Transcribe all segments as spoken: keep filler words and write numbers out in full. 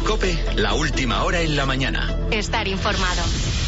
COPE, la última hora en la mañana. Estar informado.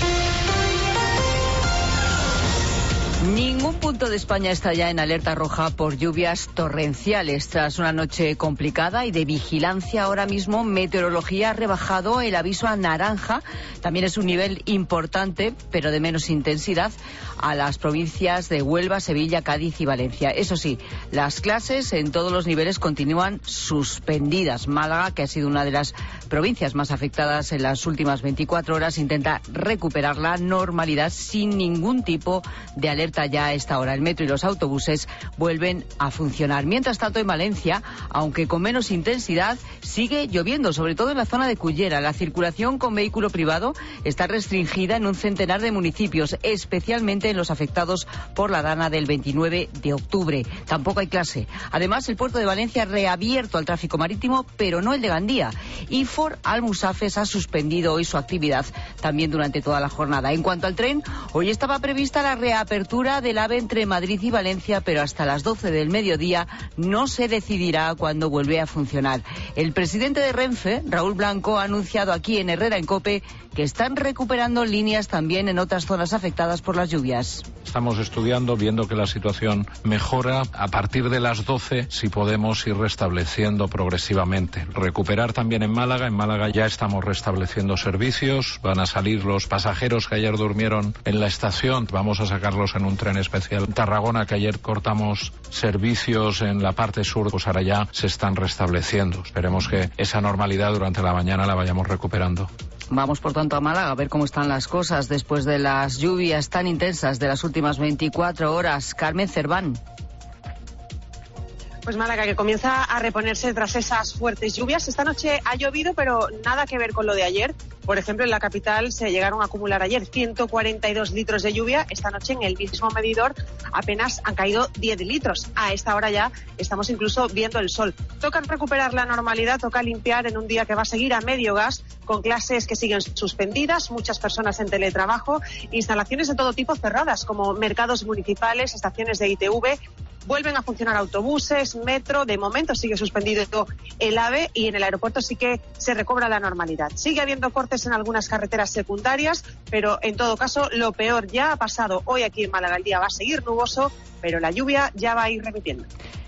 Ningún punto de España está ya en alerta roja por lluvias torrenciales. Tras una noche complicada y de vigilancia, ahora mismo Meteorología ha rebajado el aviso a naranja. También es un nivel importante, pero de menos intensidad, a las provincias de Huelva, Sevilla, Cádiz y Valencia. Eso sí, las clases en todos los niveles continúan suspendidas. Málaga, que ha sido una de las provincias más afectadas en las últimas veinticuatro horas, intenta recuperar la normalidad sin ningún tipo de alerta ya a esta hora. El metro y los autobuses vuelven a funcionar. Mientras tanto, en Valencia, aunque con menos intensidad, sigue lloviendo, sobre todo en la zona de Cullera. La circulación con vehículo privado está restringida en un centenar de municipios, especialmente en los afectados por la dana del veintinueve de octubre. Tampoco hay clase. Además, el puerto de Valencia ha reabierto al tráfico marítimo, pero no el de Gandía. Y Ford Almusafes ha suspendido hoy su actividad también durante toda la jornada. En cuanto al tren, hoy estaba prevista la reapertura del AVE entre Madrid y Valencia, pero hasta las doce del mediodía no se decidirá cuándo vuelve a funcionar. El presidente de Renfe, Raúl Blanco, ha anunciado aquí en Herrera en COPE que están recuperando líneas también en otras zonas afectadas por las lluvias. Estamos estudiando, viendo que la situación mejora. A partir de las doce, si podemos ir restableciendo progresivamente. Recuperar también en Málaga. En Málaga ya estamos restableciendo servicios. Van a salir los pasajeros que ayer durmieron en la estación. Vamos a sacarlos en un tren especial. En Tarragona, que ayer cortamos servicios en la parte sur, pues ahora ya se están restableciendo. Esperemos que esa normalidad durante la mañana la vayamos recuperando. Vamos, por tanto, a Málaga a ver cómo están las cosas después de las lluvias tan intensas de las últimas veinticuatro horas. Carmen Cerván. Pues Málaga, que comienza a reponerse tras esas fuertes lluvias. Esta noche ha llovido, pero nada que ver con lo de ayer. Por ejemplo, en la capital se llegaron a acumular ayer ciento cuarenta y dos litros de lluvia. Esta noche en el mismo medidor apenas han caído diez litros. A esta hora ya estamos incluso viendo el sol. Toca recuperar la normalidad, toca limpiar en un día que va a seguir a medio gas, con clases que siguen suspendidas, muchas personas en teletrabajo, instalaciones de todo tipo cerradas, como mercados municipales, estaciones de I T V. Vuelven a funcionar autobuses, metro. De momento sigue suspendido el AVE y en el aeropuerto sí que se recobra la normalidad. Sigue habiendo cortes en algunas carreteras secundarias, pero en todo caso lo peor ya ha pasado. Hoy aquí en Málaga el día va a seguir nuboso, pero la lluvia ya va a ir repitiendo.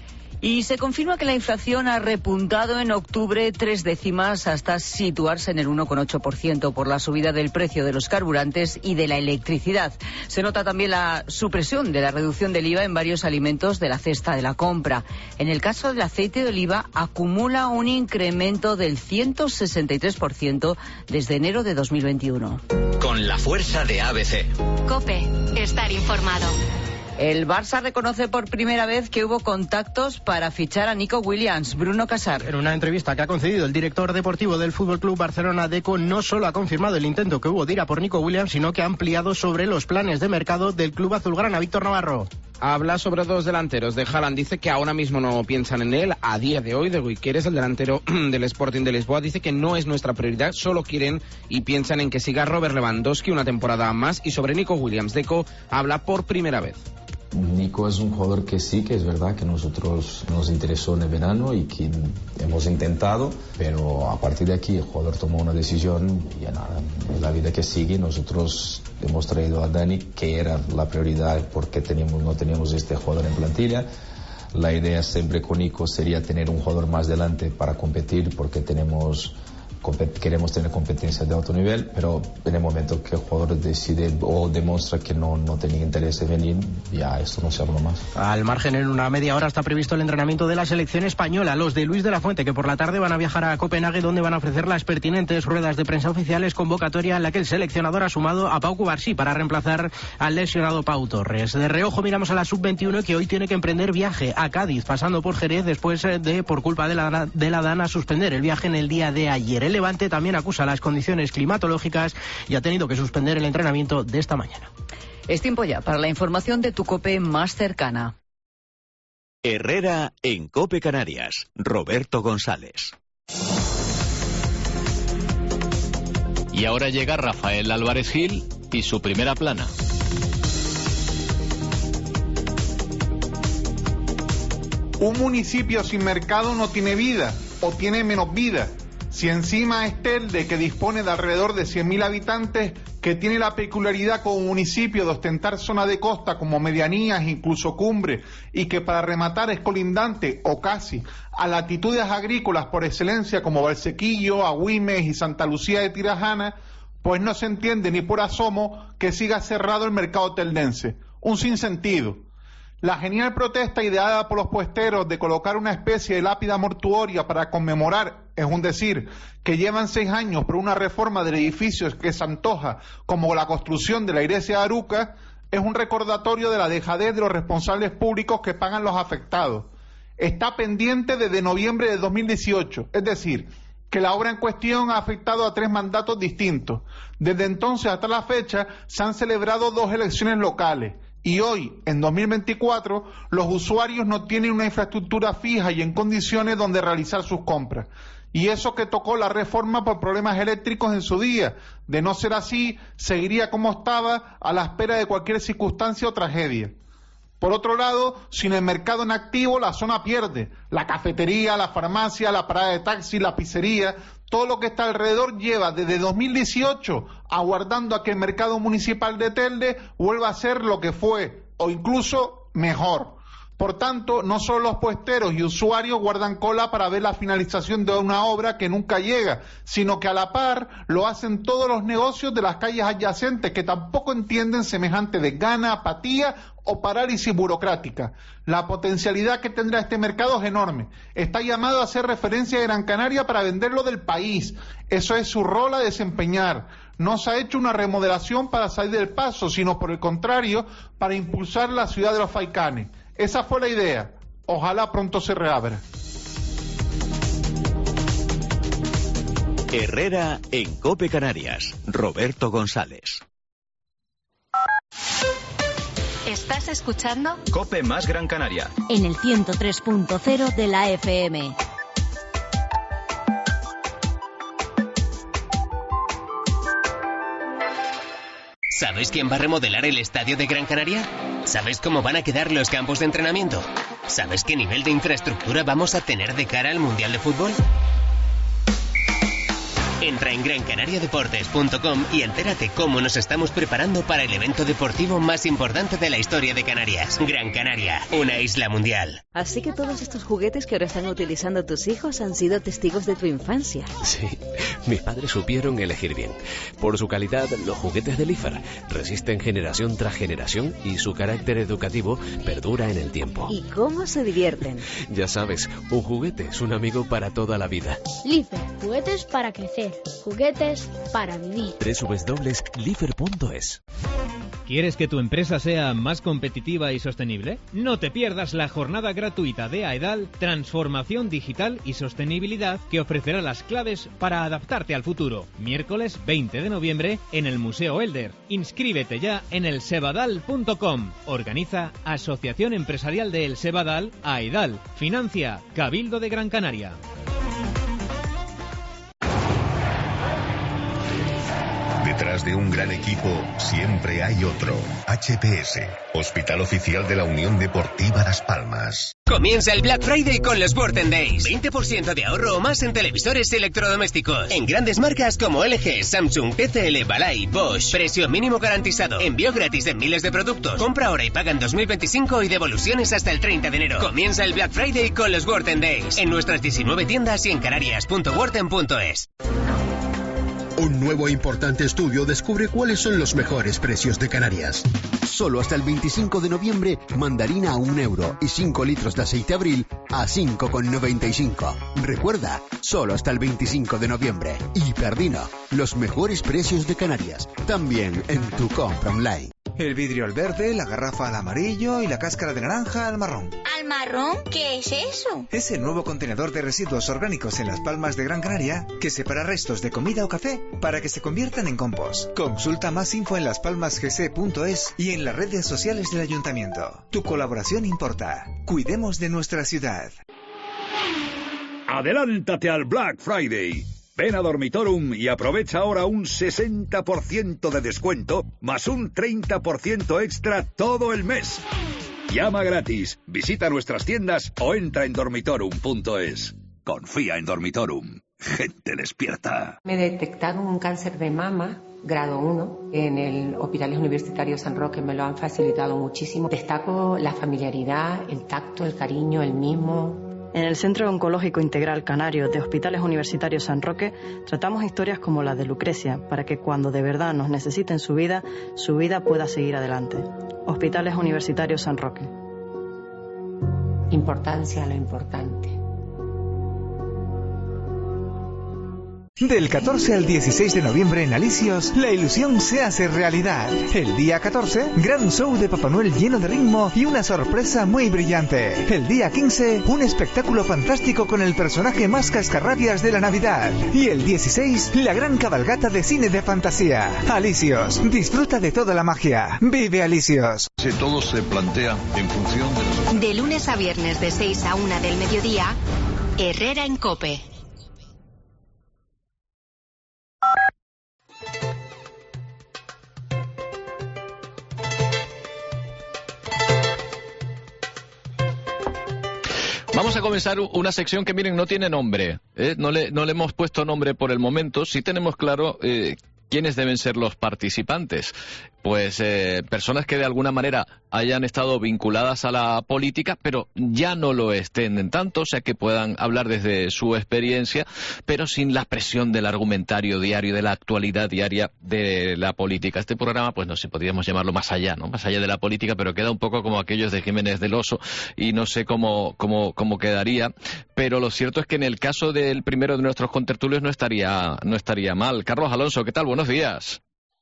Y se confirma que la inflación ha repuntado en octubre tres décimas hasta situarse en el uno coma ocho por ciento por la subida del precio de los carburantes y de la electricidad. Se nota también la supresión de la reducción del I V A en varios alimentos de la cesta de la compra. En el caso del aceite de oliva, acumula un incremento del ciento sesenta y tres por ciento desde enero de dos mil veintiuno. Con la fuerza de A B C. COPE, estar informado. El Barça reconoce por primera vez que hubo contactos para fichar a Nico Williams. Bruno Casar. En una entrevista que ha concedido el director deportivo del F C Barcelona, Deco, no solo ha confirmado el intento que hubo de ir a por Nico Williams, sino que ha ampliado sobre los planes de mercado del club azulgrana. Víctor Navarro. Habla sobre dos delanteros de Haaland, dice que ahora mismo no piensan en él. A día de hoy, de Guiqueres, el delantero del Sporting de Lisboa, dice que no es nuestra prioridad, solo quieren y piensan en que siga Robert Lewandowski una temporada más. Y sobre Nico Williams, Deco habla por primera vez. Nico es un jugador que sí, que es verdad que nosotros nos interesó en el verano y que hemos intentado, pero a partir de aquí el jugador tomó una decisión y ya nada, en la vida que sigue nosotros hemos traído a Dani, que era la prioridad porque teníamos, no teníamos este jugador en plantilla. La idea siempre con Nico sería tener un jugador más delante para competir porque tenemos... queremos tener competencia de alto nivel, pero en el momento que el jugador decide o demuestra que no, no tenía interés en venir, ya esto no se habló más. Al margen, en una media hora está previsto el entrenamiento de la selección española. Los de Luis de la Fuente, que por la tarde van a viajar a Copenhague, donde van a ofrecer las pertinentes ruedas de prensa oficiales, convocatoria en la que el seleccionador ha sumado a Pau Cubarsí para reemplazar al lesionado Pau Torres. De reojo miramos a la sub veintiuno, que hoy tiene que emprender viaje a Cádiz, pasando por Jerez, después de, por culpa de la, de la DANA, suspender el viaje en el día de ayer. El Levante también acusa las condiciones climatológicas y ha tenido que suspender el entrenamiento de esta mañana. Es tiempo ya para la información de tu COPE más cercana. Herrera en COPE Canarias. Roberto González. Y ahora llega Rafael Álvarez Gil y su primera plana. Un municipio sin mercado no tiene vida o tiene menos vida. Si encima es Telde, que dispone de alrededor de cien mil habitantes, que tiene la peculiaridad como municipio de ostentar zona de costa como medianías, incluso cumbre, y que para rematar es colindante, o casi, a latitudes agrícolas por excelencia como Valsequillo, Agüimes y Santa Lucía de Tirajana, pues no se entiende ni por asomo que siga cerrado el mercado teldense. Un sinsentido. La genial protesta ideada por los puesteros de colocar una especie de lápida mortuoria para conmemorar, es un decir, que llevan seis años por una reforma del edificio que se antoja como la construcción de la iglesia de Aruca, es un recordatorio de la dejadez de los responsables públicos que pagan los afectados. Está pendiente desde noviembre de dos mil dieciocho, es decir, que la obra en cuestión ha afectado a tres mandatos distintos. Desde entonces hasta la fecha se han celebrado dos elecciones locales. Y hoy, en dos mil veinticuatro, los usuarios no tienen una infraestructura fija y en condiciones donde realizar sus compras. Y eso que tocó la reforma por problemas eléctricos en su día. De no ser así, seguiría como estaba, a la espera de cualquier circunstancia o tragedia. Por otro lado, sin el mercado en activo, la zona pierde. La cafetería, la farmacia, la parada de taxi, la pizzería, todo lo que está alrededor lleva desde dos mil dieciocho aguardando a que el mercado municipal de Telde vuelva a ser lo que fue, o incluso mejor. Por tanto, no solo los puesteros y usuarios guardan cola para ver la finalización de una obra que nunca llega, sino que a la par lo hacen todos los negocios de las calles adyacentes que tampoco entienden semejante desgana, apatía o parálisis burocrática. La potencialidad que tendrá este mercado es enorme. Está llamado a hacer referencia a Gran Canaria para venderlo del país. Eso es su rol a desempeñar. No se ha hecho una remodelación para salir del paso, sino por el contrario, para impulsar la ciudad de los Faicanes. Esa fue la idea. Ojalá pronto se reabra. Herrera en COPE Canarias. Roberto González. ¿Estás escuchando? COPE más Gran Canaria. En el ciento tres punto cero de la F M. ¿Sabes quién va a remodelar el estadio de Gran Canaria? ¿Sabes cómo van a quedar los campos de entrenamiento? ¿Sabes qué nivel de infraestructura vamos a tener de cara al Mundial de Fútbol? Entra en gran canaria deportes punto com y entérate cómo nos estamos preparando para el evento deportivo más importante de la historia de Canarias. Gran Canaria, una isla mundial. Así que todos estos juguetes que ahora están utilizando tus hijos han sido testigos de tu infancia. Sí, mis padres supieron elegir bien. Por su calidad, los juguetes de Lifar resisten generación tras generación y su carácter educativo perdura en el tiempo. ¿Y cómo se divierten? Ya sabes, un juguete es un amigo para toda la vida. Lifar, juguetes para crecer. Juguetes para vivir. doble u doble u doble u punto lifer punto es. ¿Quieres que tu empresa sea más competitiva y sostenible? No te pierdas la jornada gratuita de AEDAL Transformación Digital y Sostenibilidad que ofrecerá las claves para adaptarte al futuro. Miércoles veinte de noviembre en el Museo Elder. Inscríbete ya en el sebadal punto com. Organiza Asociación Empresarial de El Sebadal, AEDAL. Financia Cabildo de Gran Canaria. Detrás de un gran equipo siempre hay otro. H P S, Hospital Oficial de la Unión Deportiva Las Palmas. Comienza el Black Friday con los Worten Days. veinte por ciento de ahorro o más en televisores y electrodomésticos. En grandes marcas como L G, Samsung, T C L, Balay, Bosch. Precio mínimo garantizado. Envío gratis de miles de productos. Compra ahora y paga en dos mil veinticinco y devoluciones hasta el treinta de enero. Comienza el Black Friday con los Worten Days. En nuestras diecinueve tiendas y en canarias punto worten punto es. Un nuevo e importante estudio descubre cuáles son los mejores precios de Canarias. Solo hasta el veinticinco de noviembre, mandarina a un euro y cinco litros de aceite Abril a cinco con noventa y cinco. Recuerda, solo hasta el veinticinco de noviembre. Hiperdino, los mejores precios de Canarias, también en tu compra online. El vidrio al verde, la garrafa al amarillo y la cáscara de naranja al marrón. ¿Al marrón? ¿Qué es eso? Es el nuevo contenedor de residuos orgánicos en Las Palmas de Gran Canaria que separa restos de comida o café para que se conviertan en compost. Consulta más info en las palmas g c punto es y en las redes sociales del Ayuntamiento. Tu colaboración importa. Cuidemos de nuestra ciudad. Adelántate al Black Friday. Ven a Dormitorum y aprovecha ahora un sesenta por ciento de descuento más un treinta por ciento extra todo el mes. Llama gratis, visita nuestras tiendas o entra en dormitorum punto es. Confía en Dormitorum. Gente despierta. Me detectaron un cáncer de mama, grado uno, en el Hospital Universitario San Roque. Me lo han facilitado muchísimo. Destaco la familiaridad, el tacto, el cariño, el mimo. En el Centro Oncológico Integral Canario de Hospitales Universitarios San Roque tratamos historias como la de Lucrecia para que cuando de verdad nos necesiten su vida, su vida pueda seguir adelante. Hospitales Universitarios San Roque. Importancia a lo importante. Del catorce al dieciséis de noviembre en Alicios, la ilusión se hace realidad. El día catorce, gran show de Papá Noel lleno de ritmo y una sorpresa muy brillante. El día quince, un espectáculo fantástico con el personaje más cascarrabias de la Navidad. Y el dieciséis, la gran cabalgata de cine de fantasía. Alicios, disfruta de toda la magia. Vive Alicios. Si todo se plantea en función de... De lunes a viernes de seis a una del mediodía, Herrera en COPE. Vamos a comenzar una sección que, miren, no tiene nombre, ¿eh? no, le, no le hemos puesto nombre por el momento. Sí tenemos claro eh, quiénes deben ser los participantes. Pues eh, personas que de alguna manera hayan estado vinculadas a la política, pero ya no lo estén en tanto, o sea que puedan hablar desde su experiencia, pero sin la presión del argumentario diario, de la actualidad diaria de la política. Este programa, pues no sé, podríamos llamarlo más allá, ¿no? Más allá de la política, pero queda un poco como aquellos de Jiménez del Oso, y no sé cómo, cómo, cómo quedaría, pero lo cierto es que en el caso del primero de nuestros contertulios no estaría, no estaría mal. Carlos Alonso, ¿qué tal? Buenos días.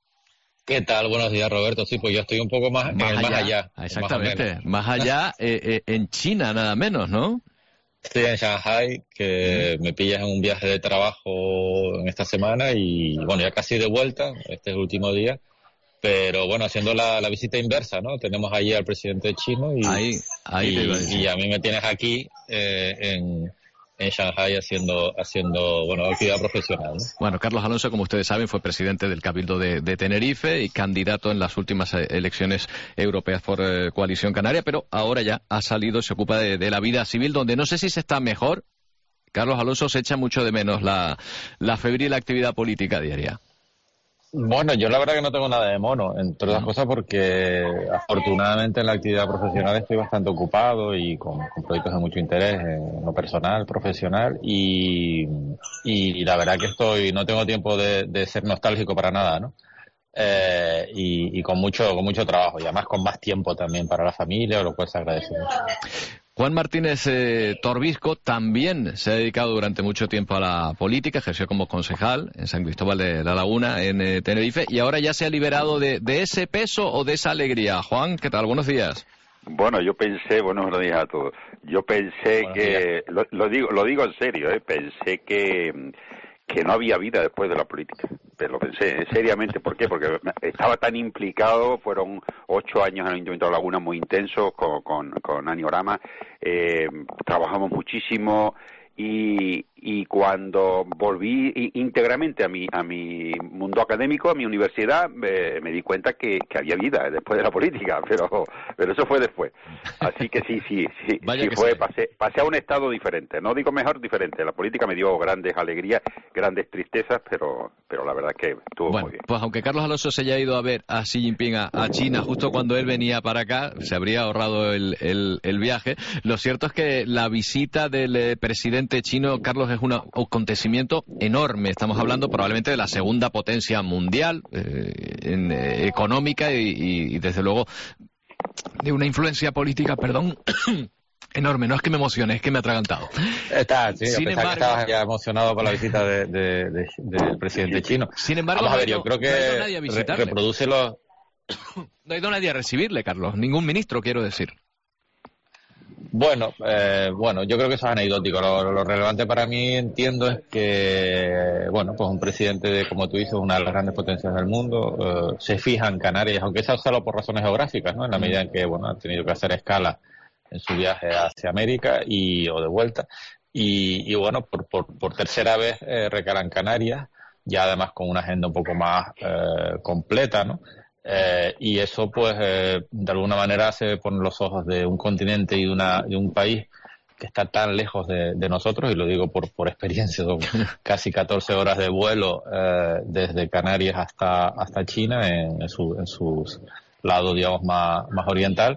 ¿Qué tal? Buenos días, Roberto. Sí, pues yo estoy un poco más, más, en el allá. más allá. Exactamente, más, más allá eh, eh, en China, nada menos, ¿no? Estoy en Shanghai, que me pillas en un viaje de trabajo en esta semana y, bueno, ya casi de vuelta, este es el último día, pero, bueno, haciendo la, la visita inversa, ¿no? Tenemos allí al presidente chino y, ahí, ahí y, te iba a decir. y a mí me tienes aquí eh, en... en Shanghai haciendo, haciendo bueno, actividad profesional, ¿no? Bueno, Carlos Alonso, como ustedes saben, fue presidente del Cabildo de, de Tenerife y candidato en las últimas elecciones europeas por eh, Coalición Canaria, pero ahora ya ha salido, se ocupa de, de la vida civil, donde no sé si se está mejor. Carlos Alonso, se echa mucho de menos la, la febril actividad política diaria. Bueno, yo la verdad que no tengo nada de mono, entre otras cosas porque afortunadamente en la actividad profesional estoy bastante ocupado y con, con proyectos de mucho interés en lo personal, profesional y, y la verdad que estoy, no tengo tiempo de, de ser nostálgico para nada, ¿no? Eh, y, y con mucho, con mucho trabajo y además con más tiempo también para la familia, lo cual se agradece mucho. Juan Martínez eh, Torbisco también se ha dedicado durante mucho tiempo a la política, ejerció como concejal en San Cristóbal de la Laguna, en eh, Tenerife, y ahora ya se ha liberado de, de ese peso o de esa alegría. Juan, ¿qué tal? Buenos días. Bueno, yo pensé, buenos días a todos, yo pensé buenos que, lo, lo digo lo digo en serio, eh, pensé que... que no había vida después de la política, pero lo pensé seriamente. ¿Por qué? Porque estaba tan implicado, fueron ocho años en el Ayuntamiento de La Laguna muy intensos con, con, con Aniorama, eh, trabajamos muchísimo y, y cuando volví íntegramente a mi, a mi mundo académico, a mi universidad, eh, me di cuenta que, que había vida después de la política, pero pero eso fue después. Así que sí, sí, sí, sí fue, pasé, pasé a un estado diferente, no digo mejor, diferente. La política me dio grandes alegrías, grandes tristezas, pero pero la verdad que estuvo bueno, muy bien. Pues aunque Carlos Alonso se haya ido a ver a Xi Jinping a, a China justo cuando él venía para acá, se habría ahorrado el, el, el viaje, lo cierto es que la visita del eh, presidente chino, Carlos, es un acontecimiento enorme. Estamos hablando probablemente de la segunda potencia mundial eh, en, eh, económica y, y, y desde luego de una influencia política, perdón, enorme. No es que me emocione, es que me he atragantado. Está, sí, sin a pesar embargo, que estabas ya emocionado por la visita de, de, de, del presidente chino. Sin embargo, vamos a ver, no, yo creo que no ha ido nadie a visitarle. Re, reproduce los... No ha ido nadie a recibirle, Carlos. Ningún ministro, quiero decir. Bueno, eh, bueno, yo creo que eso es anecdótico. Lo, lo relevante para mí, entiendo, es que, bueno, pues un presidente, de, como tú dices, una de las grandes potencias del mundo, eh, se fija en Canarias, aunque sea solo por razones geográficas, ¿no? En la medida en que, bueno, ha tenido que hacer escala en su viaje hacia América y o de vuelta. Y, y bueno, por, por, por tercera vez eh, recala en Canarias, ya además con una agenda un poco más eh, completa, ¿no? Eh, y eso, pues, eh, de alguna manera se pone los ojos de un continente y de, una, de un país que está tan lejos de, de nosotros, y lo digo por, por experiencia, son casi catorce horas de vuelo eh, desde Canarias hasta hasta China, en, en, su, en sus lados, digamos, más, más oriental,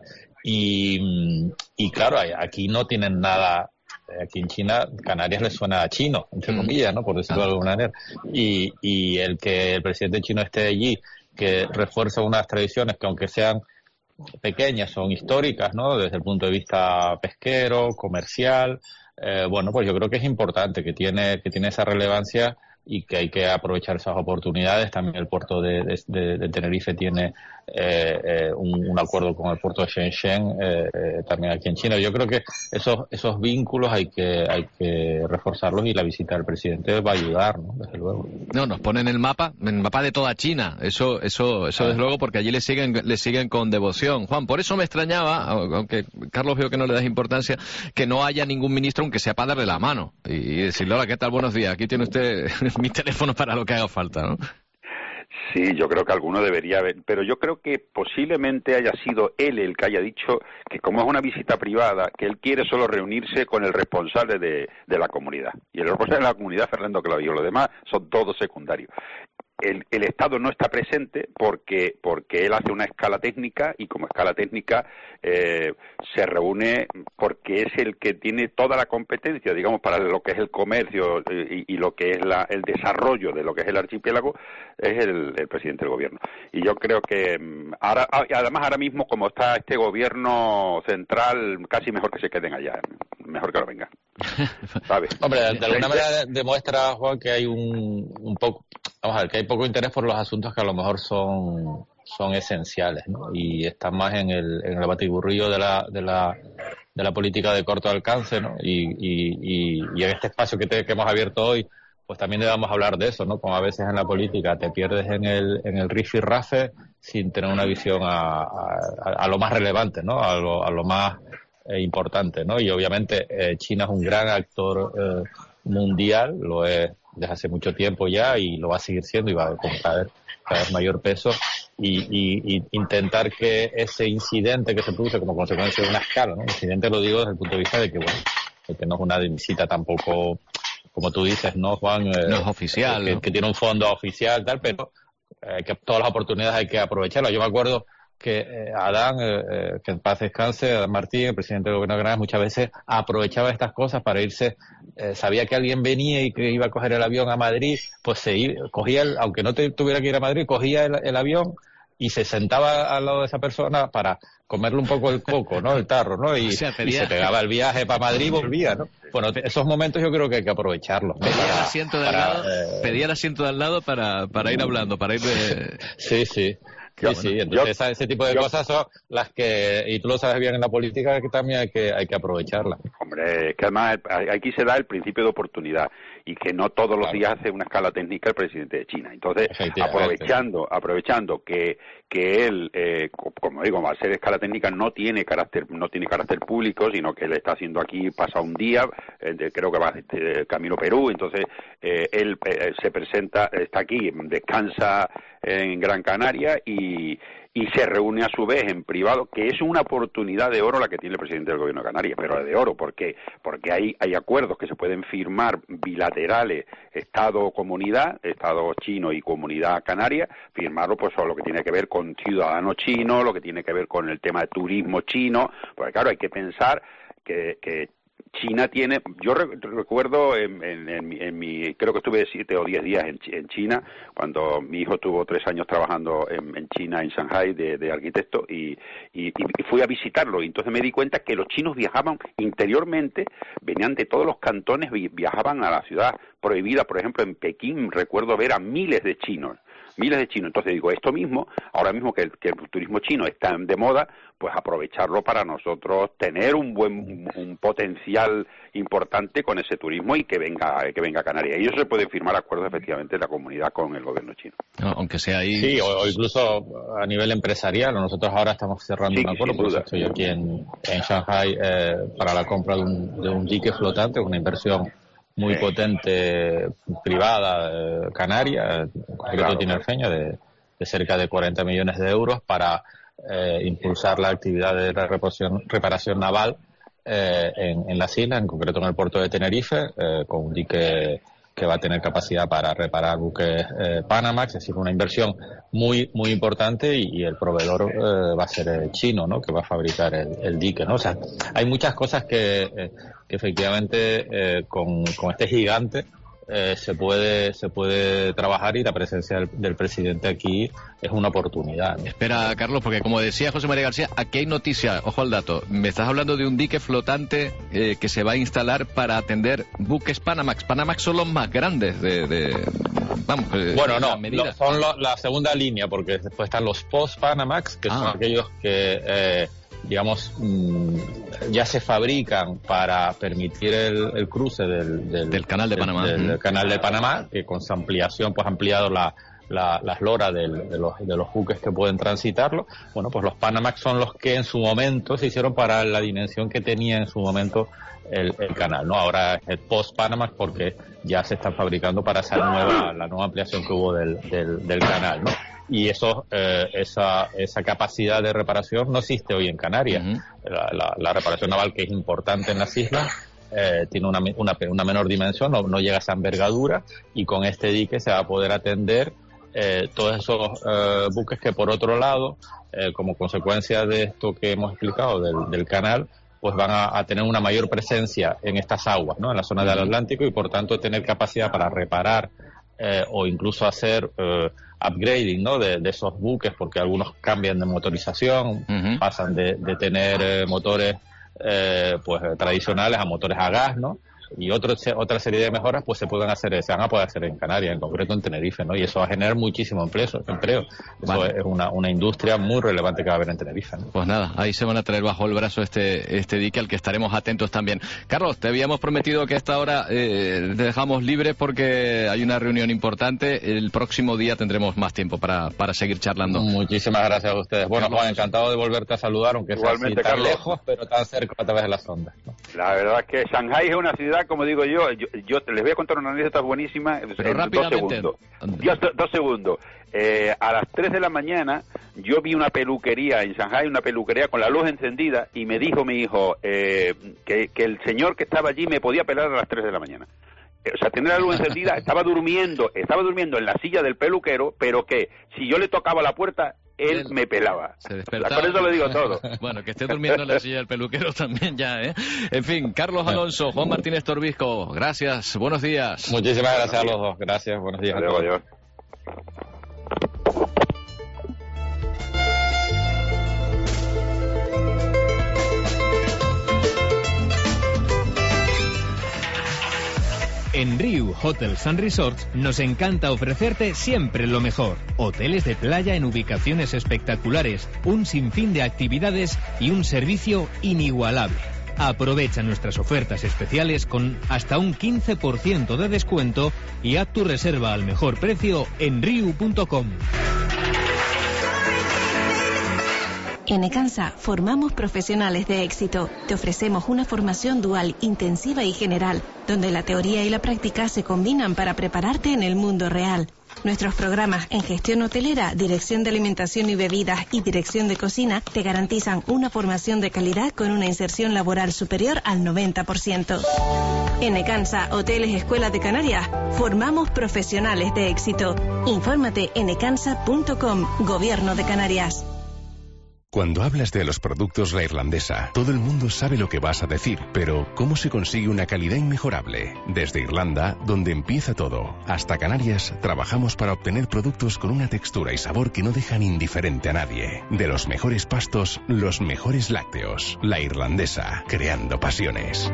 y, y claro, aquí no tienen nada. Aquí en China, Canarias les suena a chino, entre comillas, ¿no? Por decirlo de alguna manera. Y, y el que el presidente chino esté allí, que refuerza unas tradiciones que, aunque sean pequeñas, son históricas, ¿no? Desde el punto de vista pesquero, comercial. Eh, bueno, pues yo creo que es importante, que tiene, que tiene esa relevancia y que hay que aprovechar esas oportunidades. También el puerto de, de, de Tenerife tiene eh, eh, un, un acuerdo con el puerto de Shenzhen, eh, eh, también aquí en China. Yo creo que esos esos vínculos hay que hay que reforzarlos, y la visita del presidente va a ayudar, ¿no? Desde luego. No, nos ponen el mapa, el mapa de toda China. Eso eso eso desde luego, porque allí le siguen le siguen con devoción. Juan, por eso me extrañaba, aunque Carlos veo que no le das importancia, que no haya ningún ministro, aunque sea para darle la mano y decirle: hola, ¿qué tal? Buenos días. Aquí tiene usted mi teléfono para lo que haga falta, ¿no? Sí, yo creo que alguno debería haber, pero yo creo que posiblemente haya sido él el que haya dicho que, como es una visita privada, que él quiere solo reunirse con el responsable de, de la comunidad. Y el responsable de la comunidad, Fernando Clavijo, los demás son todos secundarios. El, el Estado no está presente porque porque él hace una escala técnica, y como escala técnica eh, se reúne porque es el que tiene toda la competencia, digamos, para lo que es el comercio y, y lo que es la, el desarrollo de lo que es el archipiélago, es el, el presidente del gobierno. Y yo creo que ahora, además ahora mismo, como está este gobierno central, casi mejor que se queden allá, mejor que no vengan. ¿Sabes? Hombre, de, de alguna manera demuestra, Juan, que hay un, un poco, vamos a ver, que hay poco interés por los asuntos que a lo mejor son son esenciales, ¿no? Y están más en el, en el batiburrillo de la de la de la política de corto alcance, ¿no? Y, y, y, y en este espacio que, te, que hemos abierto hoy, pues también debemos hablar de eso, ¿no? Como a veces en la política te pierdes en el en el rifirrafe sin tener una visión a, a, a lo más relevante, ¿no? A lo, a lo más eh, importante, ¿no? Y obviamente eh, China es un gran actor eh, mundial, lo es desde hace mucho tiempo ya, y lo va a seguir siendo, y va a cada vez, cada vez mayor peso, y, y, y intentar que ese incidente que se produce como consecuencia de una escala, ¿no? Incidente lo digo desde el punto de vista de que, bueno, de que no es una visita tampoco, como tú dices, ¿no, Juan? Eh, no es oficial. Que, ¿no? que tiene un fondo oficial, tal, pero eh, que todas las oportunidades hay que aprovecharlas. Yo me acuerdo que eh, Adán, eh, que en paz descanse, Adán Martín, el presidente del gobierno de Canarias, muchas veces aprovechaba estas cosas para irse, eh, sabía que alguien venía y que iba a coger el avión a Madrid, pues se iba, cogía, el, aunque no te, tuviera que ir a Madrid, cogía el, el avión y se sentaba al lado de esa persona para comerle un poco el coco, ¿no? El tarro, ¿no? Y, o sea, pedía... y se pegaba el viaje para Madrid y volvía, ¿no? Bueno, esos momentos yo creo que hay que aprovecharlos, ¿no? Pedía para, el asiento de al para, lado, eh... pedía el asiento de al lado para, para ir hablando, para ir de... Sí, sí. Sí, Yo, sí, entonces yo, esa, ese tipo de yo, cosas son las que, y tú lo sabes bien en la política, que también hay que hay que aprovecharlas. Hombre, es que además aquí se da el principio de oportunidad, y que no todos los claro. días hace una escala técnica el presidente de China. Entonces, aprovechando aprovechando que que él, eh, como digo, al ser escala técnica no tiene carácter no tiene carácter público, sino que él está haciendo aquí, pasa un día, eh, creo que va eh, camino Perú, entonces eh, él eh, se presenta, está aquí, descansa en Gran Canaria y y se reúne a su vez en privado, que es una oportunidad de oro la que tiene el presidente del gobierno de Canarias, pero de oro, ¿por qué? Porque hay, hay acuerdos que se pueden firmar bilaterales, Estado-comunidad, Estado chino y comunidad canaria, firmarlo pues sobre lo que tiene que ver con ciudadanos chinos, lo que tiene que ver con el tema de turismo chino, porque claro, hay que pensar que, que China tiene, yo re, recuerdo en, en, en, mi, en mi, creo que estuve siete o diez días en, en China, cuando mi hijo tuvo tres años trabajando en, en China, en Shanghai, de, de arquitecto, y, y, y fui a visitarlo, y entonces me di cuenta que los chinos viajaban interiormente, venían de todos los cantones, viajaban a la ciudad prohibida, por ejemplo en Pekín, recuerdo ver a miles de chinos, miles de chinos. Entonces digo, esto mismo, ahora mismo que el, que el turismo chino está de moda, pues aprovecharlo para nosotros tener un buen un, un potencial importante con ese turismo y que venga que venga a Canarias. Y eso se puede firmar acuerdos efectivamente de la comunidad con el gobierno chino. No, aunque sea ahí... Sí, o, o incluso a nivel empresarial. Nosotros ahora estamos cerrando sí, un acuerdo, por eso estoy aquí en, en Shanghai, eh, para la compra de un, de un dique flotante, una inversión muy sí. potente, privada, eh, canaria, claro, tinerfeño, de, de cerca de cuarenta millones de euros para eh, impulsar la actividad de la reparación, reparación naval eh, en, en las islas, en concreto en el puerto de Tenerife, eh, con un dique que va a tener capacidad para reparar buques eh, Panamax, es decir, una inversión muy muy importante, y, y el proveedor eh, va a ser el chino, ¿no?, que va a fabricar el, el dique, ¿no? O sea, hay muchas cosas que, eh, que efectivamente eh, con, con este gigante Eh, se puede se puede trabajar, y la presencia del, del presidente aquí es una oportunidad, ¿no? Espera, Carlos, porque como decía José María García, aquí hay noticia, ojo al dato. Me estás hablando de un dique flotante eh, que se va a instalar para atender buques Panamax. Panamax son los más grandes de... de vamos, bueno, no, lo, son lo, la segunda línea, porque después están los post-Panamax, que ah. son aquellos que... Eh, digamos, mmm, ya se fabrican para permitir el, el cruce del, del, del canal de del, Panamá, del, del canal de Panamá, que con su ampliación pues ha ampliado la, la, las loras del, de, los, de los buques que pueden transitarlo. Bueno, pues los Panamax son los que en su momento se hicieron para la dimensión que tenía en su momento el, el canal, ¿no? Ahora es el post-Panamax, porque ya se están fabricando para esa nueva, la nueva ampliación que hubo del, del, del canal, ¿no? Y eso, eh, esa, esa capacidad de reparación no existe hoy en Canarias. Uh-huh. la, la, la reparación naval, que es importante en las islas, eh, tiene una, una, una menor dimensión, no, no llega a esa envergadura, y con este dique se va a poder atender eh, todos esos eh, buques que, por otro lado, eh, como consecuencia de esto que hemos explicado del, del canal, pues van a, a tener una mayor presencia en estas aguas, ¿no?, en la zona uh-huh. del Atlántico, y por tanto tener capacidad para reparar eh, o incluso hacer eh, upgrading, ¿no?, de, de esos buques, porque algunos cambian de motorización, uh-huh. pasan de, de tener eh, motores eh, pues tradicionales a motores a gas, ¿no? Y otro, otra serie de mejoras pues se pueden hacer, se van a poder hacer en Canarias, en concreto en Tenerife, ¿no? Y eso va a generar muchísimo empleo. empleo. Eso vale. es una, una industria muy relevante que va a haber en Tenerife, ¿no? Pues nada, ahí se van a traer bajo el brazo este este dique, al que estaremos atentos también. Carlos, te habíamos prometido que a esta hora eh, te dejamos libre porque hay una reunión importante. El próximo día tendremos más tiempo para, para seguir charlando. Muchísimas gracias a ustedes. Bueno, Juan, encantado de volverte a saludar, aunque sea así, tan Carlos. lejos, pero tan cerca a través de las ondas, ¿no? La verdad es que Shanghái es una ciudad, como digo yo, yo, yo les voy a contar una anécdota buenísima Pero en dos segundos. Dios, do, dos segundos. Eh, a las tres de la mañana yo vi una peluquería en Shanghái, una peluquería con la luz encendida, y me dijo mi hijo eh, que, que el señor que estaba allí me podía pelar a las tres de la mañana. O sea, tener la luz encendida, estaba durmiendo, estaba durmiendo en la silla del peluquero, pero que si yo le tocaba la puerta, él, él me pelaba. Se despertaba. Por eso lo digo todo. Bueno, que esté durmiendo en la silla del peluquero también ya, ¿eh? En fin, Carlos Alonso, Juan Martínez Torbisco, gracias, buenos días. Muchísimas gracias a los dos, gracias, buenos días. Adiós, adiós. En Riu Hotels and Resorts nos encanta ofrecerte siempre lo mejor. Hoteles de playa en ubicaciones espectaculares, un sinfín de actividades y un servicio inigualable. Aprovecha nuestras ofertas especiales con hasta un quince por ciento de descuento y haz tu reserva al mejor precio en riu punto com. En Ecansa formamos profesionales de éxito. Te ofrecemos una formación dual, intensiva y general, donde la teoría y la práctica se combinan para prepararte en el mundo real. Nuestros programas en gestión hotelera, dirección de alimentación y bebidas y dirección de cocina te garantizan una formación de calidad con una inserción laboral superior al noventa por ciento. En Ecansa, Hoteles Escuela de Canarias, formamos profesionales de éxito. Infórmate en ecansa punto com, Gobierno de Canarias. Cuando hablas de los productos La Irlandesa, todo el mundo sabe lo que vas a decir, pero ¿cómo se consigue una calidad inmejorable? Desde Irlanda, donde empieza todo, hasta Canarias, trabajamos para obtener productos con una textura y sabor que no dejan indiferente a nadie. De los mejores pastos, los mejores lácteos. La Irlandesa, creando pasiones.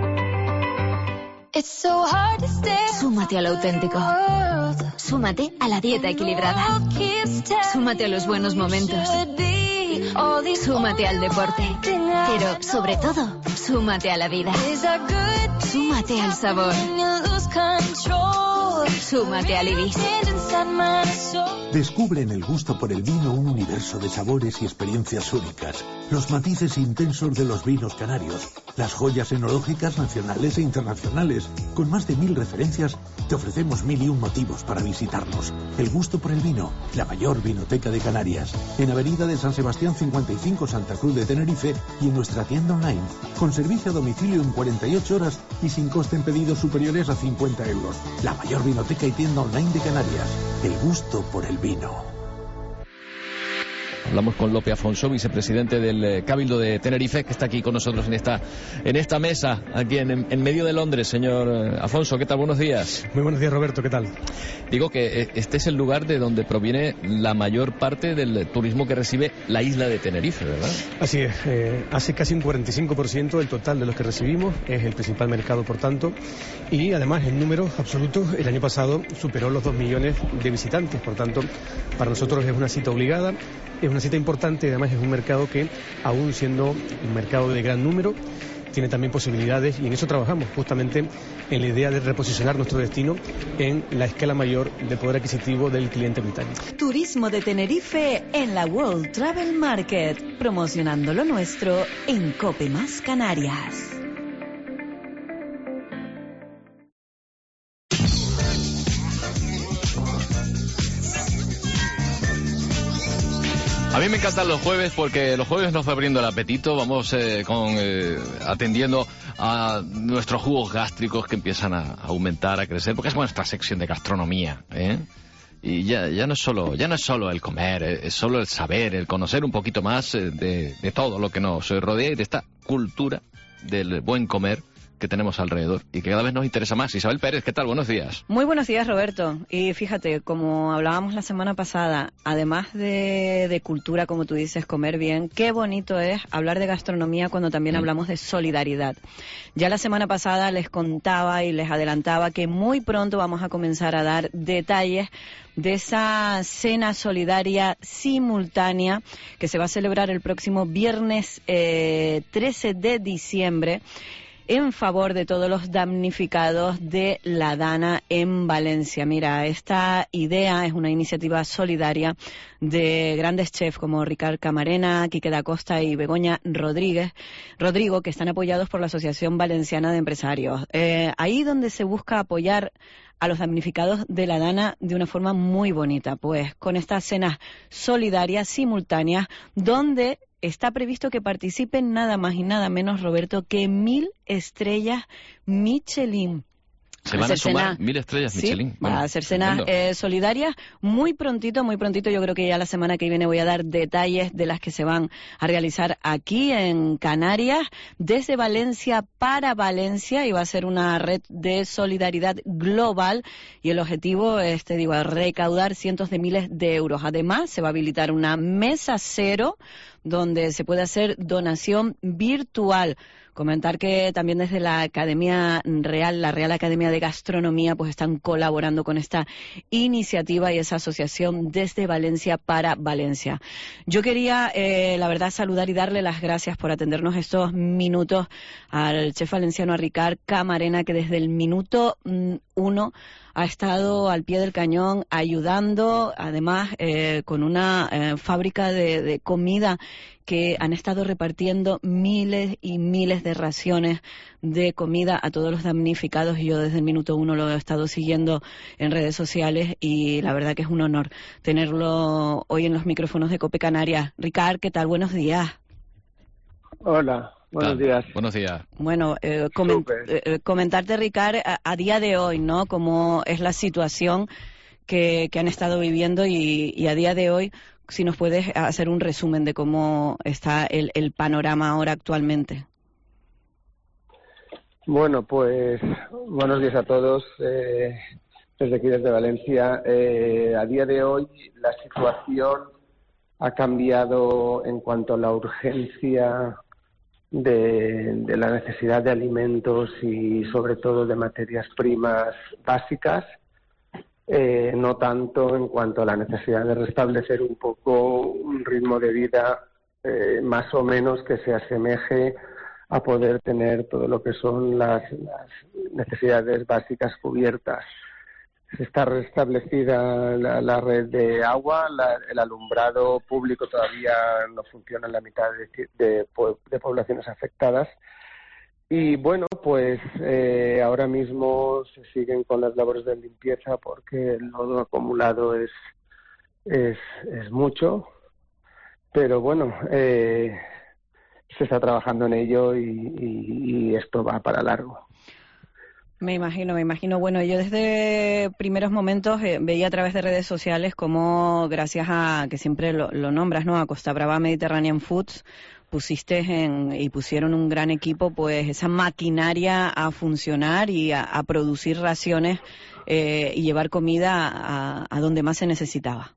Súmate al auténtico. Súmate a la dieta equilibrada. Súmate a los buenos momentos. Súmate al deporte, pero sobre todo, súmate a la vida. Súmate al sabor. Súmate al Ibis. Descubre en el gusto por el vino un universo de sabores y experiencias únicas, los matices intensos de los vinos canarios, las joyas enológicas nacionales e internacionales. Con más de mil referencias, te ofrecemos mil y un motivos para visitarnos. El gusto por el vino, la mayor vinoteca de Canarias. En Avenida de San Sebastián cincuenta y cinco, Santa Cruz de Tenerife, y en nuestra tienda online, con servicio a domicilio en cuarenta y ocho horas y sin coste en pedidos superiores a cincuenta euros. La mayor vinoteca y tienda online de Canarias. El gusto por el vino. Hablamos con Lope Afonso, vicepresidente del Cabildo de Tenerife, que está aquí con nosotros en esta en esta mesa, aquí en, en medio de Londres. Señor Afonso, ¿qué tal? Buenos días. Muy buenos días, Roberto, ¿qué tal? Digo que este es el lugar de donde proviene la mayor parte del turismo que recibe la isla de Tenerife, ¿verdad? Así es, eh, hace casi un cuarenta y cinco por ciento del total de los que recibimos, es el principal mercado, por tanto, y además en números absolutos, el año pasado superó los dos millones de visitantes, por tanto, para nosotros es una cita obligada. Es una cita importante y además es un mercado que, aún siendo un mercado de gran número, tiene también posibilidades, y en eso trabajamos, justamente en la idea de reposicionar nuestro destino en la escala mayor de poder adquisitivo del cliente británico. Turismo de Tenerife en la World Travel Market, promocionando lo nuestro en Cope Más Canarias. A mí me encantan los jueves porque los jueves nos va abriendo el apetito, vamos eh, con eh, atendiendo a nuestros jugos gástricos que empiezan a aumentar, a crecer, porque es nuestra sección de gastronomía, ¿eh? Y ya, ya no es solo, ya no es solo el comer, es solo el saber, el conocer un poquito más de, de todo lo que nos rodea y de esta cultura del buen comer que tenemos alrededor y que cada vez nos interesa más. Isabel Pérez, ¿qué tal? Buenos días. Muy buenos días, Roberto. Y fíjate, como hablábamos la semana pasada, además de, de cultura, como tú dices, comer bien, qué bonito es hablar de gastronomía cuando también mm. hablamos de solidaridad. Ya la semana pasada les contaba y les adelantaba que muy pronto vamos a comenzar a dar detalles de esa cena solidaria simultánea que se va a celebrar el próximo viernes eh, trece de diciembre en favor de todos los damnificados de la Dana en Valencia. Mira, esta idea es una iniciativa solidaria de grandes chefs como Ricard Camarena, Quique da Costa y Begoña Rodríguez, Rodrigo, que están apoyados por la Asociación Valenciana de Empresarios. Eh, ahí donde se busca apoyar a los damnificados de la Dana de una forma muy bonita, pues con estas cenas solidarias simultáneas donde está previsto que participen nada más y nada menos, Roberto, que mil estrellas Michelin. Se van a sumar mil estrellas Michelin. Sí, bueno, va a hacer cenas eh, solidarias muy prontito, muy prontito. Yo creo que ya la semana que viene voy a dar detalles de las que se van a realizar aquí en Canarias, desde Valencia para Valencia, y va a ser una red de solidaridad global, y el objetivo es, te digo, recaudar cientos de miles de euros. Además, se va a habilitar una mesa cero donde se puede hacer donación virtual. Comentar que también desde la Academia Real, la Real Academia de Gastronomía, pues están colaborando con esta iniciativa y esa asociación desde Valencia para Valencia. Yo quería, eh, la verdad, saludar y darle las gracias por atendernos estos minutos al chef valenciano, a Ricard Camarena, que desde el minuto mm, uno ha estado al pie del cañón ayudando, además eh, con una eh, fábrica de, de comida que han estado repartiendo miles y miles de raciones de comida a todos los damnificados, y yo desde el minuto uno lo he estado siguiendo en redes sociales, y la verdad que es un honor tenerlo hoy en los micrófonos de Cope Canarias. Ricard, ¿qué tal? Buenos días. Hola. Buenos días. Buenos días. Bueno, eh, coment eh, comentarte, Ricard, a, a día de hoy, ¿no? Cómo es la situación que, que han estado viviendo, y, y a día de hoy, si nos puedes hacer un resumen de cómo está el, el panorama ahora actualmente. Bueno, pues buenos días a todos. Eh, desde aquí, desde Valencia. Eh, a día de hoy la situación ha cambiado en cuanto a la urgencia De, de la necesidad de alimentos y sobre todo de materias primas básicas, eh, no tanto en cuanto a la necesidad de restablecer un poco un ritmo de vida eh, más o menos que se asemeje a poder tener todo lo que son las, las necesidades básicas cubiertas. está restablecida la, la red de agua, la, el alumbrado público todavía no funciona en la mitad de, de, de poblaciones afectadas. Y bueno, pues eh, ahora mismo se siguen con las labores de limpieza porque el lodo acumulado es, es, es mucho, pero bueno, eh, se está trabajando en ello y, y, y esto va para largo. Me imagino, me imagino. Bueno, yo desde primeros momentos eh, veía a través de redes sociales cómo, gracias a, que siempre lo, lo nombras, ¿no?, a Costa Brava Mediterranean Foods, pusiste en, y pusieron un gran equipo, pues esa maquinaria a funcionar y a, a producir raciones eh, y llevar comida a, a donde más se necesitaba.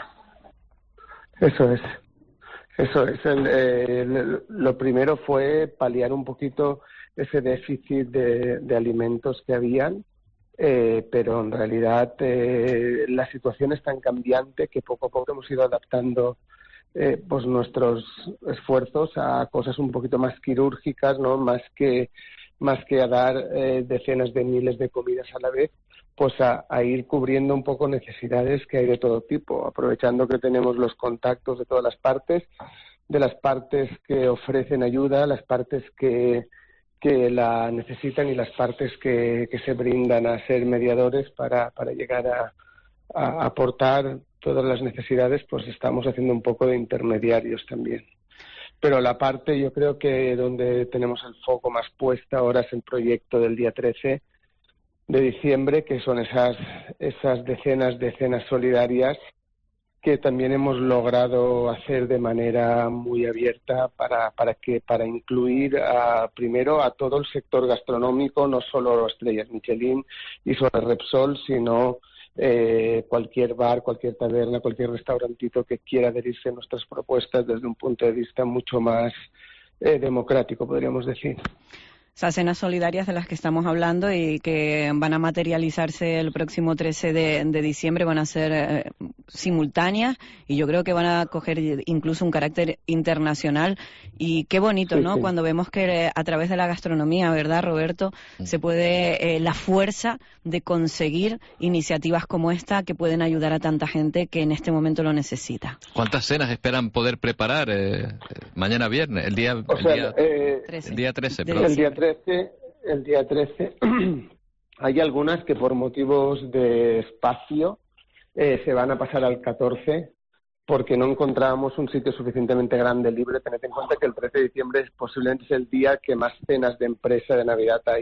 Eso es, eso es. El, eh, el, lo primero fue paliar un poquito ese déficit de, de alimentos que habían, eh, pero en realidad eh, la situación es tan cambiante que poco a poco hemos ido adaptando Eh, pues nuestros esfuerzos a cosas un poquito más quirúrgicas, no más que más que a dar eh, decenas de miles de comidas a la vez, pues a, a ir cubriendo un poco necesidades que hay de todo tipo, aprovechando que tenemos los contactos de todas las partes, de las partes que ofrecen ayuda, las partes que que la necesitan y las partes que, que se brindan a ser mediadores para, para llegar a, a aportar todas las necesidades, pues estamos haciendo un poco de intermediarios también. Pero la parte, yo creo que donde tenemos el foco más puesto ahora es el proyecto del día trece de diciembre, que son esas, esas decenas de cenas solidarias que también hemos logrado hacer de manera muy abierta para, para que para incluir a, primero a todo el sector gastronómico, no solo estrellas Michelin y solo Repsol, sino eh, cualquier bar, cualquier taberna, cualquier restaurantito que quiera adherirse a nuestras propuestas desde un punto de vista mucho más eh, democrático, podríamos decir. Esas cenas solidarias de las que estamos hablando y que van a materializarse el próximo trece de, de diciembre van a ser eh, simultáneas y yo creo que van a coger incluso un carácter internacional y qué bonito, sí, ¿no? Sí. Cuando vemos que eh, a través de la gastronomía, ¿verdad, Roberto? Sí. Se puede, eh, la fuerza de conseguir iniciativas como esta que pueden ayudar a tanta gente que en este momento lo necesita. ¿Cuántas cenas esperan poder preparar eh, mañana viernes, el día, o el sea, día, eh, el día trece? Perdón. El día trece, el día trece hay algunas que por motivos de espacio eh, se van a pasar al catorce porque no encontrábamos un sitio suficientemente grande libre. Tened en cuenta que el trece de diciembre es posiblemente es el día que más cenas de empresa de Navidad hay.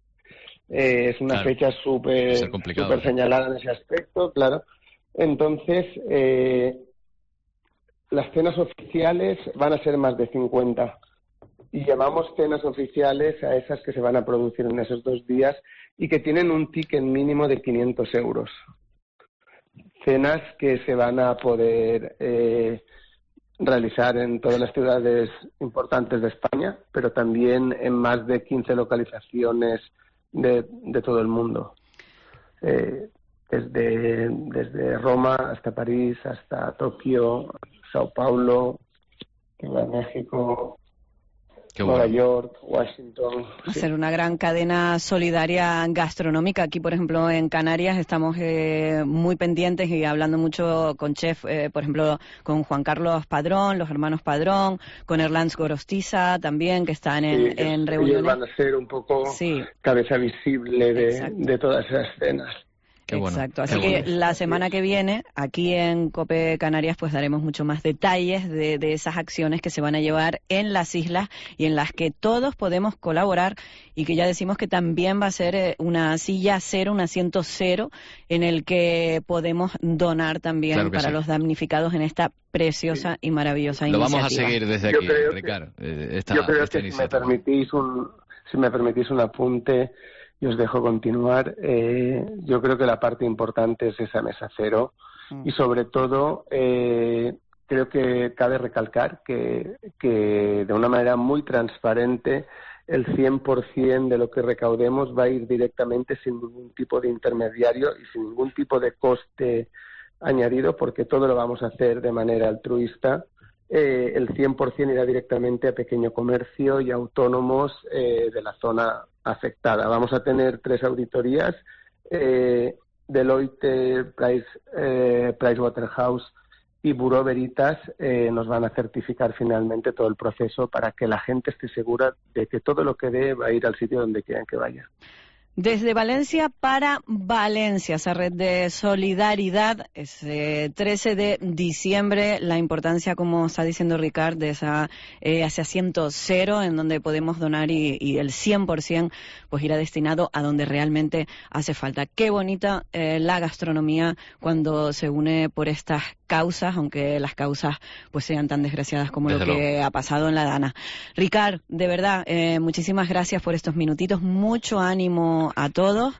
Eh, es una claro, fecha súper súper señalada en ese aspecto, claro. Entonces, eh, las cenas oficiales van a ser más de cincuenta. Y llamamos cenas oficiales a esas que se van a producir en esos dos días y que tienen un ticket mínimo de quinientos euros. Cenas que se van a poder eh, realizar en todas las ciudades importantes de España, pero también en más de quince localizaciones de, de todo el mundo. Eh, desde, desde Roma hasta París, hasta Tokio, Sao Paulo, México, Nueva bueno. York, Washington. Hacer sí. una gran cadena solidaria gastronómica. Aquí, por ejemplo, en Canarias estamos eh, muy pendientes y hablando mucho con chef, eh, por ejemplo, con Juan Carlos Padrón, los hermanos Padrón, con Erlands Gorostiza también, que están en, sí, en reuniones. Ellos van a ser un poco sí. cabeza visible de, de todas esas cenas. Qué bueno, Exacto, así que bueno. la semana que viene aquí en COPE Canarias pues daremos mucho más detalles de, de esas acciones que se van a llevar en las islas y en las que todos podemos colaborar y que ya decimos que también va a ser una silla cero, un asiento cero en el que podemos donar también claro para sí. los damnificados en esta preciosa sí. y maravillosa Lo iniciativa. Lo vamos a seguir desde aquí, Ricardo. Esta, yo creo esta que si me permitís un, si me permitís un apunte y os dejo continuar. Eh, yo creo que la parte importante es esa mesa cero mm. y sobre todo eh, creo que cabe recalcar que, que de una manera muy transparente el cien por ciento de lo que recaudemos va a ir directamente sin ningún tipo de intermediario y sin ningún tipo de coste añadido porque todo lo vamos a hacer de manera altruista. Eh, el cien por ciento irá directamente a pequeño comercio y autónomos eh, de la zona afectada. Vamos a tener tres auditorías eh, Deloitte, Price, eh, Pricewaterhouse y Bureau Veritas eh, nos van a certificar finalmente todo el proceso para que la gente esté segura de que todo lo que dé va a ir al sitio donde quieran que vaya. Desde Valencia para Valencia, esa red de solidaridad, ese trece de diciembre, la importancia, como está diciendo Ricard, de esa, eh, ese asiento cero, en donde podemos donar y, y el cien por ciento pues irá destinado a donde realmente hace falta. Qué bonita eh, la gastronomía cuando se une por estas causas, aunque las causas pues sean tan desgraciadas como Desde lo que luego. ha pasado en la Dana. Ricard, de verdad, eh, muchísimas gracias por estos minutitos, mucho ánimo a todos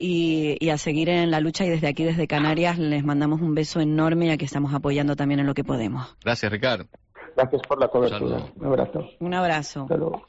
y, y a seguir en la lucha, y desde aquí, desde Canarias, les mandamos un beso enorme, y aquí estamos apoyando también en lo que podemos. Gracias, Ricard. Gracias por la cobertura. Un, un abrazo. Un abrazo. Hasta luego.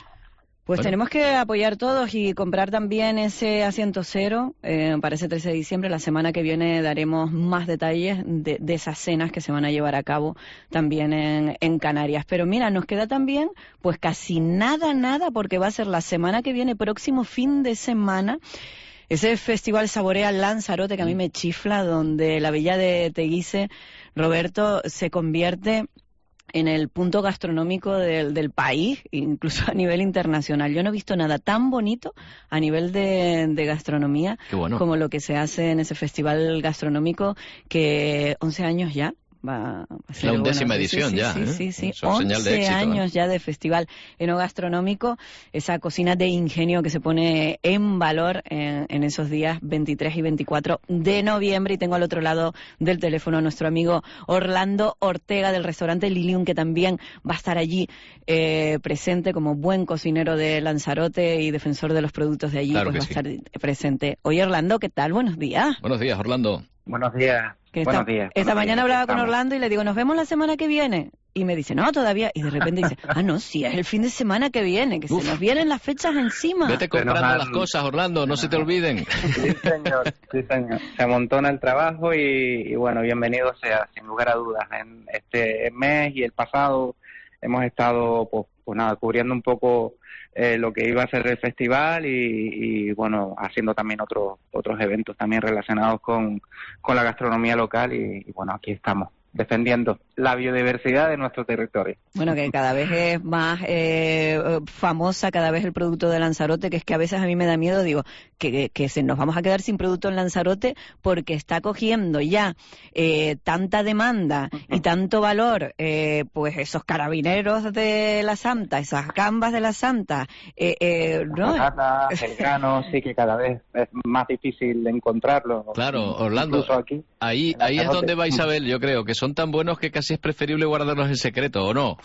Pues bueno. tenemos que apoyar todos y comprar también ese asiento cero eh, para ese trece de diciembre. La semana que viene daremos más detalles de, de esas cenas que se van a llevar a cabo también en, en Canarias. Pero mira, nos queda también pues casi nada, nada, porque va a ser la semana que viene, próximo fin de semana, ese festival Saborea Lanzarote, que a mí me chifla, donde la villa de Teguise, Roberto, se convierte en el punto gastronómico del, del país, incluso a nivel internacional. Yo no he visto nada tan bonito a nivel de, de gastronomía bueno. como lo que se hace en ese festival gastronómico, que once años ya va a ser la undécima bueno, edición sí, ya, sí, ¿eh? sí, sí, sí. once éxito, años ¿eh? ya de festival enogastronómico, esa cocina de ingenio que se pone en valor en, en esos días veintitrés y veinticuatro de noviembre. Y tengo al otro lado del teléfono a nuestro amigo Orlando Ortega, del restaurante Lilium, que también va a estar allí eh, presente como buen cocinero de Lanzarote y defensor de los productos de allí. Claro Pues que va sí. a estar presente. Oye, Orlando, ¿qué tal? Buenos días. Buenos días, Orlando. Buenos días. Que Buenos esta, días. Esta buenos mañana días, hablaba con estamos. Orlando y le digo, nos vemos la semana que viene. Y me dice, no, todavía. Y de repente dice, ah, no, sí, es el fin de semana que viene, que Uf. se nos vienen las fechas encima. Vete comprando han- las cosas, Orlando, no se te olviden. Sí, señor. Sí, señor. Se amontona el trabajo y, y bueno, bienvenido sea, sin lugar a dudas. En este mes y el pasado hemos estado, pues, pues nada, cubriendo un poco eh, lo que iba a ser el festival y, y bueno, haciendo también otros otros eventos también relacionados con, con la gastronomía local y, y bueno, aquí estamos, defendiendo la biodiversidad de nuestro territorio. Bueno, que cada vez es más eh, famosa, cada vez el producto de Lanzarote, que es que a veces a mí me da miedo, digo, que, que se nos vamos a quedar sin producto en Lanzarote porque está cogiendo ya eh, tanta demanda y tanto valor, eh, pues esos carabineros de la Santa, esas gambas de la Santa, eh, eh, ¿no? Patatas, el grano, sí que cada vez es más difícil de encontrarlo. Claro, Orlando, Incluso aquí. ahí, en ahí es Lanzarote. donde va Isabel, yo creo, que son tan buenos que casi es preferible guardarlos en secreto, ¿o no?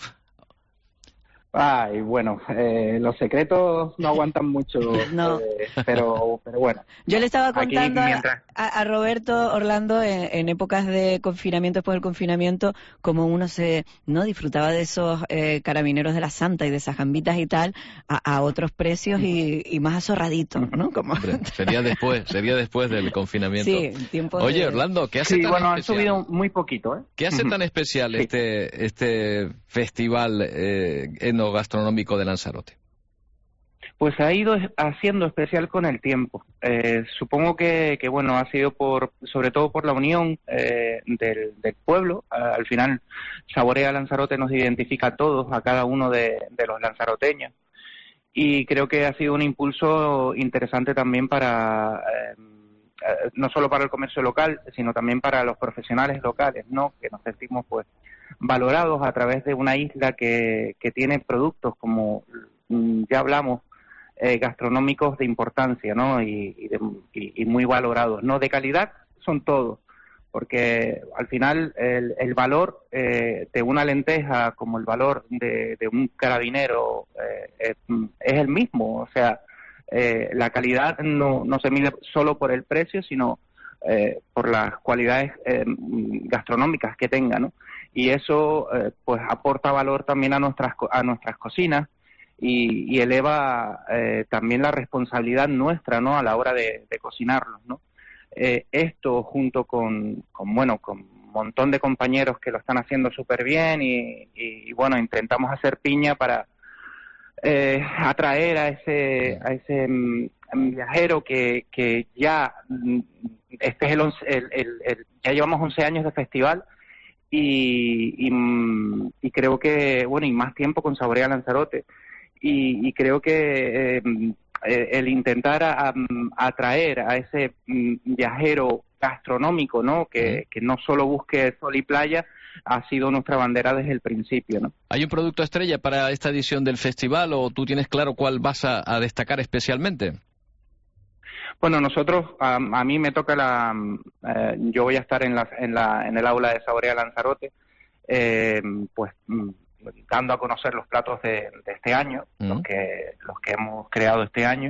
Ay, bueno, eh, los secretos no aguantan mucho, No. eh, pero, pero bueno. Yo le estaba Aquí, contando a- mientras- a, a Roberto Orlando en, en épocas de confinamiento, después del confinamiento, como uno se no disfrutaba de esos eh, carabineros de la Santa y de esas gambitas y tal, a, a otros precios y, y más azorraditos, ¿no? Como... Hombre, sería después, sería después del confinamiento. Sí, tiempo Oye, de- Orlando, ¿qué hace Sí, tan bueno, han especial? subido muy poquito, ¿eh? ¿Qué hace tan especial Sí. este este festival eh, etnogastronómico de Lanzarote? Pues ha ido haciendo especial con el tiempo. Eh, supongo que, que, bueno, ha sido por, sobre todo por la unión eh, del, del pueblo. Ah, al final, Saborea Lanzarote nos identifica a todos, a cada uno de, de los lanzaroteños. Y creo que ha sido un impulso interesante también para, eh, eh, no solo para el comercio local, sino también para los profesionales locales, ¿no? Que nos sentimos, pues, valorados a través de una isla que, que tiene productos como, mm, ya hablamos, eh, gastronómicos de importancia, ¿no? Y, y, de- y- y muy valorados, ¿no? De calidad son todos, porque al final el, el valor eh, de una lenteja como el valor de, de un carabinero eh, es, es el mismo, o sea, eh, la calidad no, no se mide solo por el precio, sino eh, por las cualidades eh, gastronómicas que tenga, ¿no? Y eso eh, pues aporta valor también a nuestras co- a nuestras cocinas y, y eleva eh, también la responsabilidad nuestra, ¿no? A la hora de, de cocinarlos, ¿no? Eh, esto junto con, con bueno con un montón de compañeros que lo están haciendo súper bien y, y, y, bueno, intentamos hacer piña para eh, atraer a ese a ese mm, viajero que, que ya mm, este es el, once, el, el, el ya llevamos once años de festival y, y, y creo que, bueno, y más tiempo con Saborea Lanzarote. Y, y creo que eh, el intentar a, a, atraer a ese mm, viajero gastronómico, ¿no? Que, que no solo busque sol y playa, ha sido nuestra bandera desde el principio, ¿no? ¿Hay un producto estrella para esta edición del festival o tú tienes claro cuál vas a, a destacar especialmente? Bueno, nosotros, a, a mí me toca la... Eh, yo voy a estar en, la, en, la, en el aula de Saborea Lanzarote, eh, pues... dando a conocer los platos de, de este año, mm. los que los que hemos creado este año,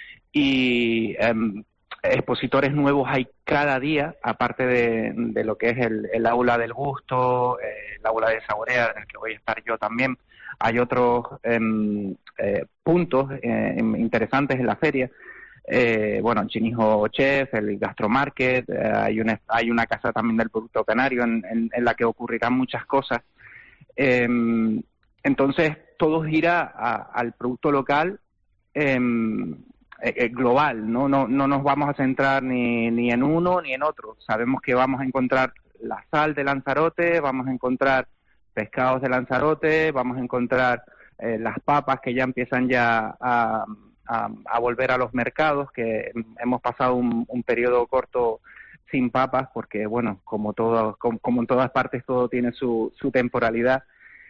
y eh, expositores nuevos hay cada día, aparte de, de lo que es el, el aula del gusto, eh, el aula de Saborea, en el que voy a estar yo también. Hay otros eh, eh, puntos eh, interesantes en la feria. Eh, bueno, el Chinijo Chef, el Gastromarket, eh, hay una hay una casa también del producto canario en, en, en la que ocurrirán muchas cosas. Eh, entonces, todo gira a, al producto local eh, eh, global, ¿no? No, no nos vamos a centrar ni, ni en uno ni en otro. Sabemos que vamos a encontrar la sal de Lanzarote, vamos a encontrar pescados de Lanzarote, vamos a encontrar eh, las papas que ya empiezan ya a, a, a volver a los mercados, que hemos pasado un, un periodo corto sin papas, porque bueno, como todo, como, como en todas partes todo tiene su, su temporalidad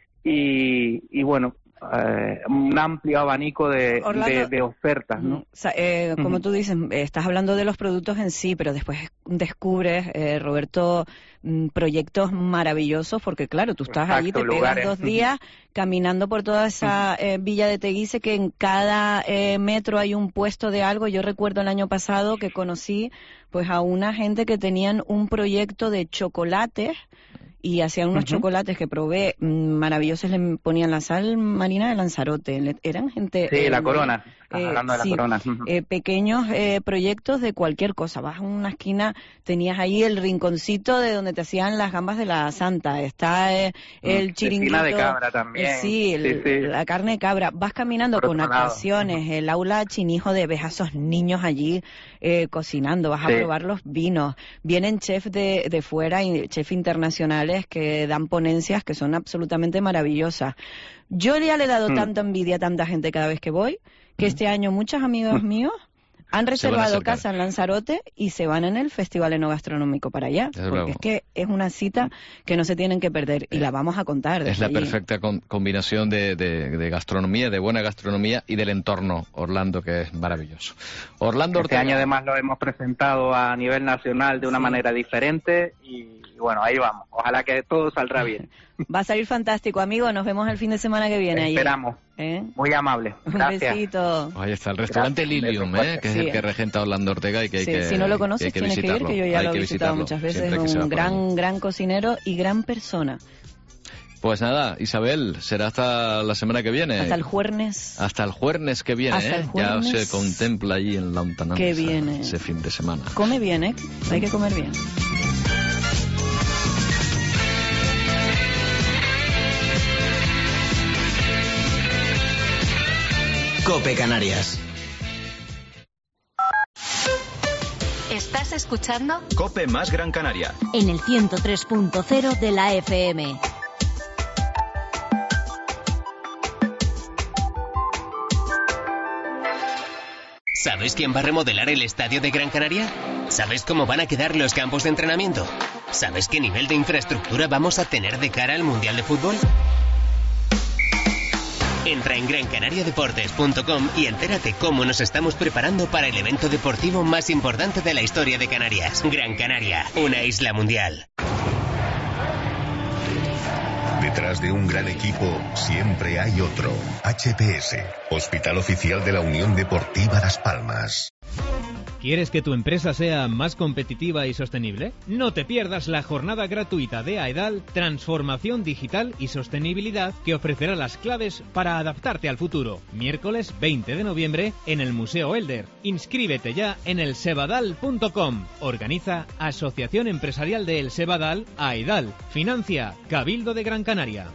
y, y bueno, eh, un amplio abanico de, Orlando, de, de ofertas, ¿no? O sea, eh, como uh-huh. tú dices, estás hablando de los productos en sí, pero después descubres, eh, Roberto, proyectos maravillosos, porque claro, tú estás Exacto, allí, te lugares. pegas dos días caminando por toda esa eh, villa de Teguise, que en cada eh, metro hay un puesto de algo. Yo recuerdo el año pasado que conocí pues a una gente que tenían un proyecto de chocolates y hacían unos uh-huh. chocolates que probé maravillosos, le ponían la sal marina de Lanzarote, le, eran gente... Sí, eh, la corona, eh, hablando de la sí, corona. Eh, pequeños eh, proyectos de cualquier cosa, vas a una esquina, tenías ahí el rinconcito de donde te hacían las gambas de la Santa, está eh, el chiringuito... Espina de cabra también. Eh, sí, el, sí, sí, la carne de cabra, vas caminando Por con atracciones, uh-huh. el aula Chinijo de ves a esos niños allí eh, cocinando, vas sí. a probar los vinos, vienen chefs de, de fuera, chefs internacionales que dan ponencias que son absolutamente maravillosas. Yo ya le he dado mm. tanta envidia a tanta gente cada vez que voy, que mm. este año muchos amigos míos han reservado casa en Lanzarote y se van en el Festival Enogastronómico para allá, Desde porque luego. es que es una cita que no se tienen que perder y eh, la vamos a contar. Es la allí. perfecta con, combinación de, de, de gastronomía, de buena gastronomía y del entorno Orlando, que es maravilloso. Orlando Este Ortega. año además lo hemos presentado a nivel nacional de una sí. manera diferente y, y bueno, ahí vamos. Ojalá que todo saldrá bien. Va a salir fantástico, amigo. Nos vemos el fin de semana que viene. Esperamos. ¿Eh? Muy amable. Gracias. Un besito. Ahí está el restaurante Gracias. Lilium, ¿eh? que es sí. el que regenta Orlando Ortega y que hay sí, que si no lo conoces que tienes que, que ir, que yo ya hay lo he visitado muchas veces. Es un gran, gran cocinero y gran persona. Pues nada, Isabel, será hasta la semana que viene. Hasta el jueves. Hasta el jueves que viene, Hasta ¿eh? el jueves Ya se contempla allí en la Lontananza. Que viene. Ese fin de semana. Come bien, ¿eh? Hay que comer bien. COPE Canarias. ¿Estás escuchando? COPE más Gran Canaria. En el ciento tres punto cero de la F M. ¿Sabes quién va a remodelar el estadio de Gran Canaria? ¿Sabes cómo van a quedar los campos de entrenamiento? ¿Sabes qué nivel de infraestructura vamos a tener de cara al Mundial de Fútbol? Entra en gran canaria deportes punto com y entérate cómo nos estamos preparando para el evento deportivo más importante de la historia de Canarias. Gran Canaria, una isla mundial. Detrás de un gran equipo siempre hay otro. H P S, Hospital Oficial de la Unión Deportiva Las Palmas. ¿Quieres que tu empresa sea más competitiva y sostenible? No te pierdas la jornada gratuita de AEDAL Transformación Digital y Sostenibilidad, que ofrecerá las claves para adaptarte al futuro. Miércoles veinte de noviembre en el Museo Elder. Inscríbete ya en el sebadal punto com. Organiza Asociación Empresarial de El Sebadal, AEDAL. Financia Cabildo de Gran Canaria.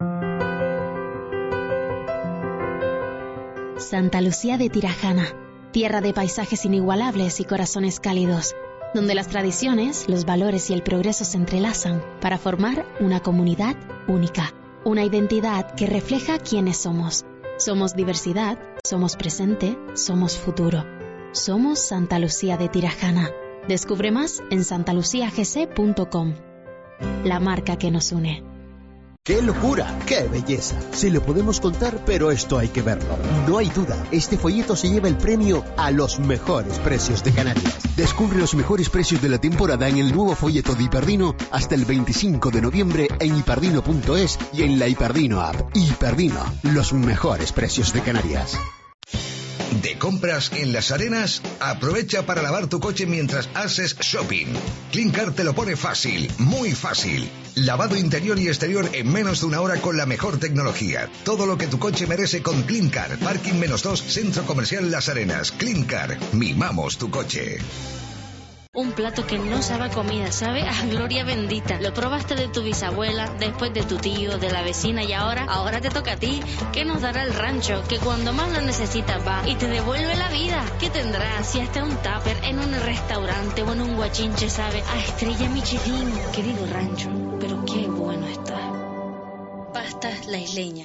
Santa Lucía de Tirajana, tierra de paisajes inigualables y corazones cálidos, donde las tradiciones, los valores y el progreso se entrelazan para formar una comunidad única, una identidad que refleja quiénes somos. Somos diversidad, somos presente, somos futuro. Somos Santa Lucía de Tirajana. Descubre más en santa lucía g c punto com. La marca que nos une. ¡Qué locura! ¡Qué belleza! Se lo podemos contar, pero esto hay que verlo. No hay duda, este folleto se lleva el premio a los mejores precios de Canarias. Descubre los mejores precios de la temporada en el nuevo folleto de Hiperdino hasta el veinticinco de noviembre en hiperdino punto es y en la Hiperdino app. Hiperdino, los mejores precios de Canarias. De compras en Las Arenas, aprovecha para lavar tu coche mientras haces shopping. Cleancar te lo pone fácil, muy fácil. Lavado interior y exterior en menos de una hora con la mejor tecnología. Todo lo que tu coche merece con Cleancar. Parking menos dos, Centro Comercial Las Arenas. Cleancar, mimamos tu coche. Un plato que no sabe a comida, sabe a gloria bendita. Lo probaste de tu bisabuela, después de tu tío, de la vecina y ahora, ahora te toca a ti. ¿Qué nos dará el rancho? Que cuando más lo necesitas va y te devuelve la vida. ¿Qué tendrás si hasta un tupper en un restaurante o en un guachinche sabe a estrella Michelin? Querido rancho, pero qué bueno está. Pastas La Isleña.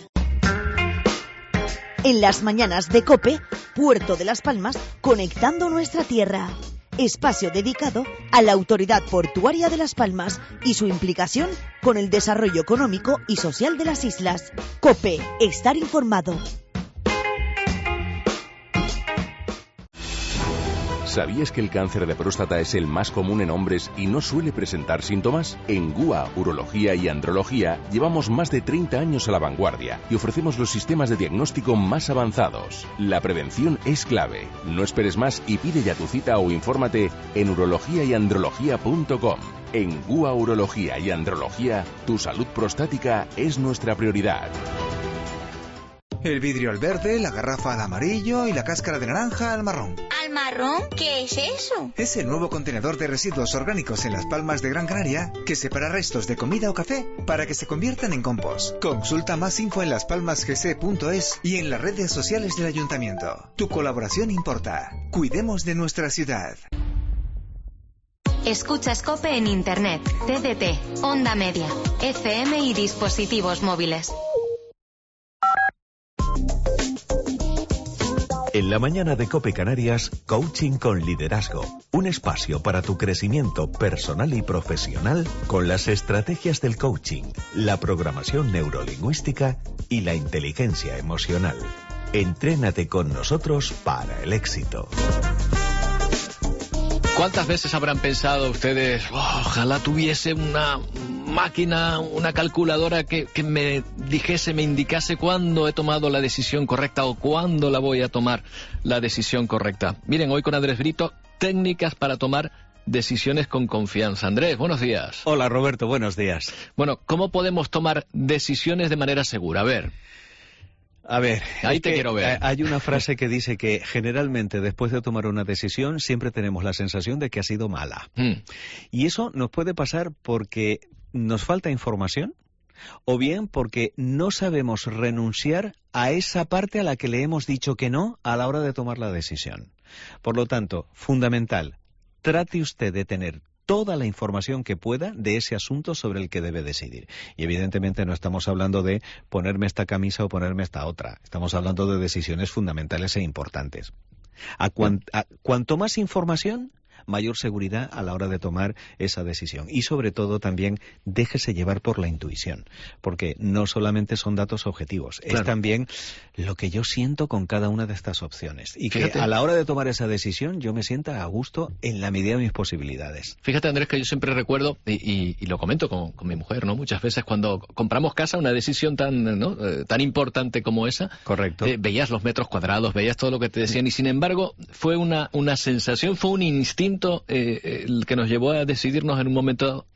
En las mañanas de COPE, Puerto de Las Palmas, conectando nuestra tierra. Espacio dedicado a la Autoridad Portuaria de Las Palmas y su implicación con el desarrollo económico y social de las islas. COPE, estar informado. ¿Sabías que el cáncer de próstata es el más común en hombres y no suele presentar síntomas? En G U A, Urología y Andrología llevamos más de treinta años a la vanguardia y ofrecemos los sistemas de diagnóstico más avanzados. La prevención es clave. No esperes más y pide ya tu cita o infórmate en urología y andrología punto com. En G U A, Urología y Andrología, tu salud prostática es nuestra prioridad. El vidrio al verde, la garrafa al amarillo y la cáscara de naranja al marrón. ¿Al marrón? ¿Qué es eso? Es el nuevo contenedor de residuos orgánicos en Las Palmas de Gran Canaria que separa restos de comida o café para que se conviertan en compost. Consulta más info en las palmas g c punto es y en las redes sociales del Ayuntamiento. Tu colaboración importa. Cuidemos de nuestra ciudad. Escuchas COPE en Internet, T D T, Onda Media, F M y dispositivos móviles. En la mañana de COPE Canarias, Coaching con Liderazgo. Un espacio para tu crecimiento personal y profesional con las estrategias del coaching, la programación neurolingüística y la inteligencia emocional. Entrénate con nosotros para el éxito. ¿Cuántas veces habrán pensado ustedes, oh, ojalá tuviese una máquina, una calculadora que, que me dijese, me indicase cuándo he tomado la decisión correcta o cuándo la voy a tomar la decisión correcta? Miren, hoy con Andrés Brito, técnicas para tomar decisiones con confianza. Andrés, buenos días. Hola, Roberto, buenos días. Bueno, ¿cómo podemos tomar decisiones de manera segura? A ver. A ver, ahí te quiero ver. Hay una frase que dice que generalmente después de tomar una decisión siempre tenemos la sensación de que ha sido mala. Mm. Y eso nos puede pasar porque nos falta información o bien porque no sabemos renunciar a esa parte a la que le hemos dicho que no a la hora de tomar la decisión. Por lo tanto, fundamental, trate usted de tener toda la información que pueda de ese asunto sobre el que debe decidir. Y evidentemente no estamos hablando de ponerme esta camisa o ponerme esta otra. Estamos hablando de decisiones fundamentales e importantes. A, cuan, a cuanto más información, mayor seguridad a la hora de tomar esa decisión. Y sobre todo también déjese llevar por la intuición, porque no solamente son datos objetivos, claro, es también lo que yo siento con cada una de estas opciones. Y que Fíjate. a la hora de tomar esa decisión yo me sienta a gusto en la medida de mis posibilidades. Fíjate, Andrés, que yo siempre recuerdo, y, y, y lo comento con, con mi mujer, ¿no? Muchas veces cuando compramos casa, una decisión tan, ¿no? eh, tan importante como esa, correcto, eh, veías los metros cuadrados, veías todo lo que te decían, y sin embargo fue una, una sensación, fue un instinto Eh, el que nos llevó a decidirnos en un momento esta.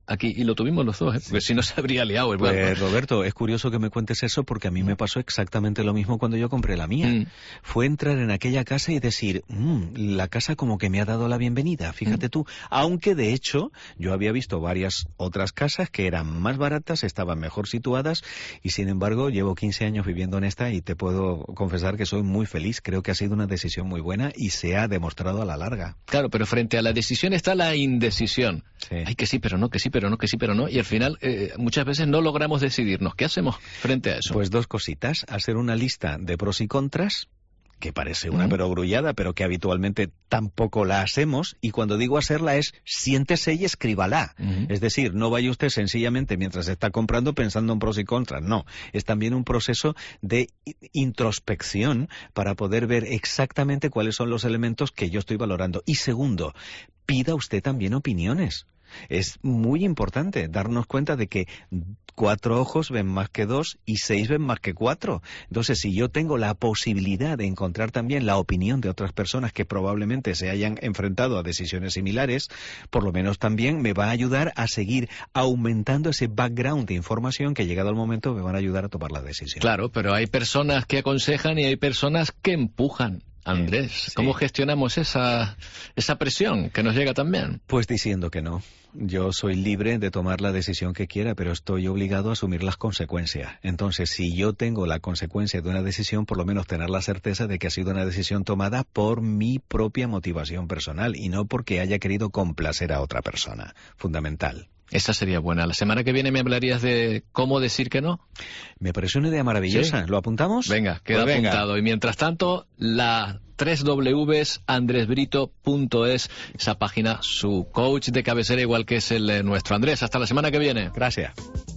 aquí y lo tuvimos los dos, ¿eh? Porque si no se habría liado. Pues bueno. Roberto, es curioso que me cuentes eso porque a mí me pasó exactamente lo mismo cuando yo compré la mía. Mm. Fue entrar en aquella casa y decir, mmm, la casa como que me ha dado la bienvenida, fíjate mm. tú. Aunque de hecho yo había visto varias otras casas que eran más baratas, estaban mejor situadas y sin embargo llevo quince años viviendo en esta y te puedo confesar que soy muy feliz. Creo que ha sido una decisión muy buena y se ha demostrado a la larga. Claro, pero frente a la decisión está la indecisión. Sí. Ay, que sí, pero no, que sí, pero no, que sí, pero no. Y al final eh, muchas veces no logramos decidirnos. ¿Qué hacemos frente a eso? Pues dos cositas. Hacer una lista de pros y contras, que parece una uh-huh. perogrullada, pero que habitualmente tampoco la hacemos, y cuando digo hacerla es siéntese y escríbala. Uh-huh. Es decir, no vaya usted sencillamente mientras está comprando pensando en pros y contras, no. Es también un proceso de introspección para poder ver exactamente cuáles son los elementos que yo estoy valorando. Y segundo, pida usted también opiniones. Es muy importante darnos cuenta de que cuatro ojos ven más que dos y seis ven más que cuatro. Entonces, si yo tengo la posibilidad de encontrar también la opinión de otras personas que probablemente se hayan enfrentado a decisiones similares, por lo menos también me va a ayudar a seguir aumentando ese background de información que, llegado el momento, me van a ayudar a tomar la decisión. Claro, pero hay personas que aconsejan y hay personas que empujan. Andrés, sí. ¿Cómo gestionamos esa, esa presión que nos llega también? Pues diciendo que no. Yo soy libre de tomar la decisión que quiera, pero estoy obligado a asumir las consecuencias. Entonces, si yo tengo la consecuencia de una decisión, por lo menos tener la certeza de que ha sido una decisión tomada por mi propia motivación personal y no porque haya querido complacer a otra persona. Fundamental. Esa sería buena. La semana que viene me hablarías de cómo decir que no. Me parece una idea maravillosa. ¿Sí? ¿Lo apuntamos? Venga, queda pues venga. apuntado. Y mientras tanto, la tres doble u s andres brito punto es, esa página, su coach de cabecera, igual que es el eh, nuestro. Andrés, hasta la semana que viene. Gracias.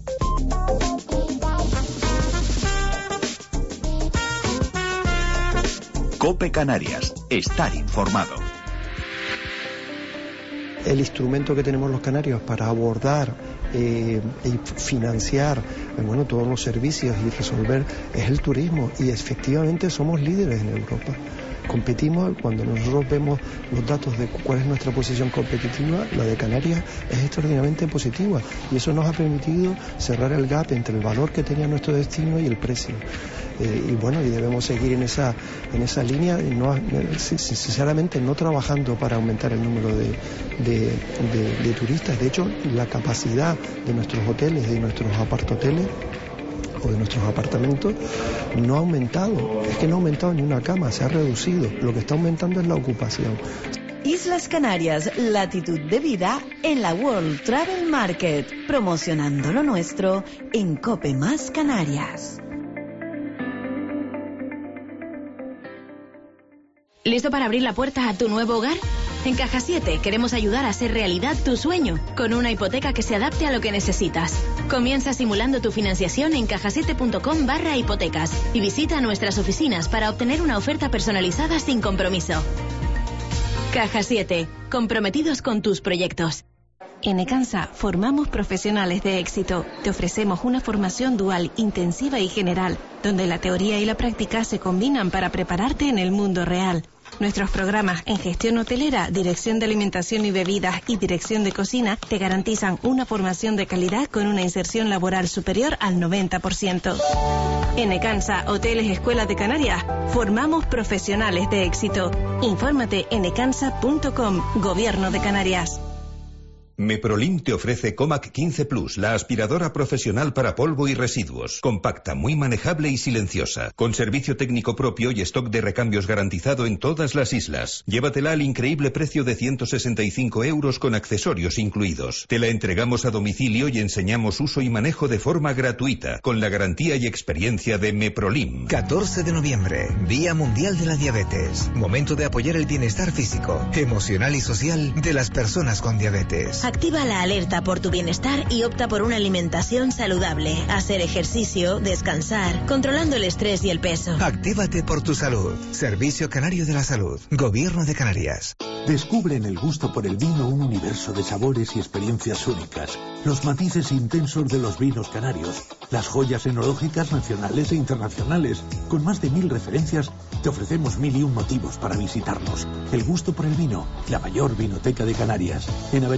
COPE Canarias. Estar informado. El instrumento que tenemos los canarios para abordar eh, y financiar eh, bueno, todos los servicios y resolver es el turismo, y efectivamente somos líderes en Europa. Competimos, cuando nosotros vemos los datos de cuál es nuestra posición competitiva, la de Canarias es extraordinariamente positiva, y eso nos ha permitido cerrar el gap entre el valor que tenía nuestro destino y el precio. Eh, y bueno, y debemos seguir en esa en esa línea, y no, sinceramente no trabajando para aumentar el número de, de, de, de turistas. De hecho, la capacidad de nuestros hoteles, de nuestros apartoteles o de nuestros apartamentos no ha aumentado. Es que no ha aumentado ni una cama, se ha reducido. Lo que está aumentando es la ocupación. Islas Canarias, latitud de vida en la World Travel Market, promocionando lo nuestro en COPE Más Canarias. ¿Listo para abrir la puerta a tu nuevo hogar? En Caja siete queremos ayudar a hacer realidad tu sueño con una hipoteca que se adapte a lo que necesitas. Comienza simulando tu financiación en cajasiete punto com barra hipotecas y visita nuestras oficinas para obtener una oferta personalizada sin compromiso. Caja siete, comprometidos con tus proyectos. En Ecansa formamos profesionales de éxito. Te ofrecemos una formación dual, intensiva y general, donde la teoría y la práctica se combinan para prepararte en el mundo real. Nuestros programas en gestión hotelera, dirección de alimentación y bebidas y dirección de cocina te garantizan una formación de calidad con una inserción laboral superior al noventa por ciento. En Ecansa, Hoteles Escuela de Canarias, formamos profesionales de éxito. Infórmate en ecansa punto com, Gobierno de Canarias. Meprolim te ofrece Comac quince Plus, la aspiradora profesional para polvo y residuos. Compacta, muy manejable y silenciosa. Con servicio técnico propio y stock de recambios garantizado en todas las islas. Llévatela al increíble precio de ciento sesenta y cinco euros con accesorios incluidos. Te la entregamos a domicilio y enseñamos uso y manejo de forma gratuita, con la garantía y experiencia de Meprolim. catorce de noviembre, Día Mundial de la Diabetes. Momento de apoyar el bienestar físico, emocional y social de las personas con diabetes. Activa la alerta por tu bienestar y opta por una alimentación saludable, hacer ejercicio, descansar, controlando el estrés y el peso. Actívate por tu salud. Servicio Canario de la Salud. Gobierno de Canarias. Descubre en el gusto por el vino un universo de sabores y experiencias únicas. Los matices intensos de los vinos canarios. Las joyas enológicas nacionales e internacionales. Con más de mil referencias, te ofrecemos mil y un motivos para visitarnos. El gusto por el vino, la mayor vinoteca de Canarias. En Avenida de San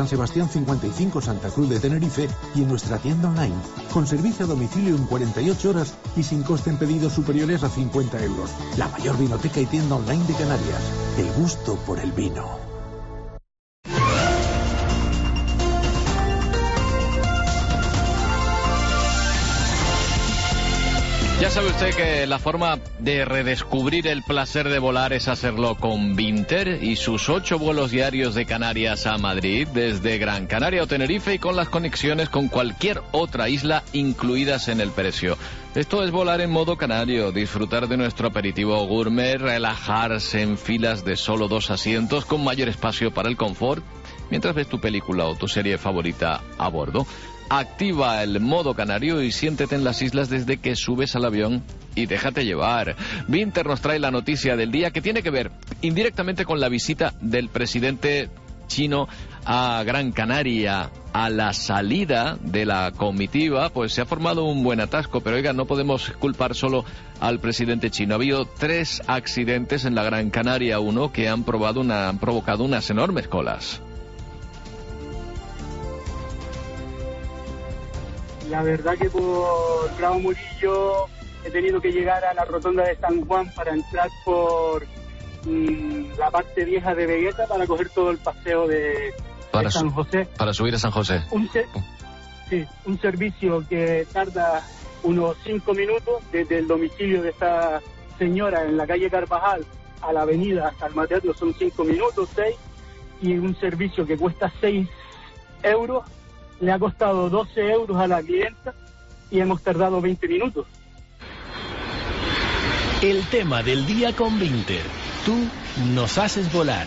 San Sebastián cincuenta y cinco, Santa Cruz de Tenerife, y en nuestra tienda online, con servicio a domicilio en cuarenta y ocho horas y sin coste en pedidos superiores a cincuenta euros. La mayor vinoteca y tienda online de Canarias. El gusto por el vino. Ya sabe usted que la forma de redescubrir el placer de volar es hacerlo con Vinter y sus ocho vuelos diarios de Canarias a Madrid, desde Gran Canaria o Tenerife, y con las conexiones con cualquier otra isla incluidas en el precio. Esto es volar en modo canario, disfrutar de nuestro aperitivo gourmet, relajarse en filas de solo dos asientos con mayor espacio para el confort, mientras ves tu película o tu serie favorita a bordo. Activa el modo canario y siéntete en las islas desde que subes al avión y déjate llevar. Vinter nos trae la noticia del día, que tiene que ver indirectamente con la visita del presidente chino a Gran Canaria. A la salida de la comitiva, pues se ha formado un buen atasco, pero oiga, no podemos culpar solo al presidente chino. Ha habido tres accidentes en la Gran Canaria uno que han, probado una, han provocado unas enormes colas. La verdad que por Bravo Murillo he tenido que llegar a la rotonda de San Juan para entrar por mmm, la parte vieja de Vegueta para coger todo el paseo de, para de San José. Para subir a San José. Un, ser, sí, un servicio que tarda unos cinco minutos desde el domicilio de esta señora en la calle Carvajal a la avenida hasta el Mateatro, son cinco minutos, seis, y un servicio que cuesta seis euros. Le ha costado doce euros a la clienta y hemos tardado veinte minutos. El tema del día con Vinter. Tú nos haces volar.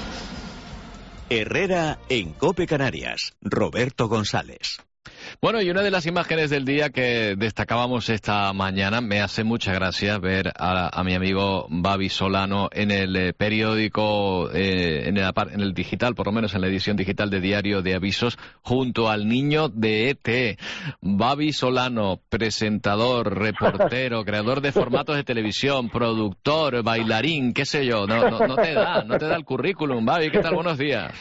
Herrera en COPE Canarias. Roberto González. Bueno, y una de las imágenes del día que destacábamos esta mañana, me hace mucha gracia ver a, a mi amigo Babi Solano en el eh, periódico, eh, en, el, en el digital, por lo menos en la edición digital de Diario de Avisos, junto al niño de E T. Babi Solano, presentador, reportero, creador de formatos de televisión, productor, bailarín, qué sé yo, no, no, no te da, no te da el currículum. Babi, ¿qué tal? Buenos días.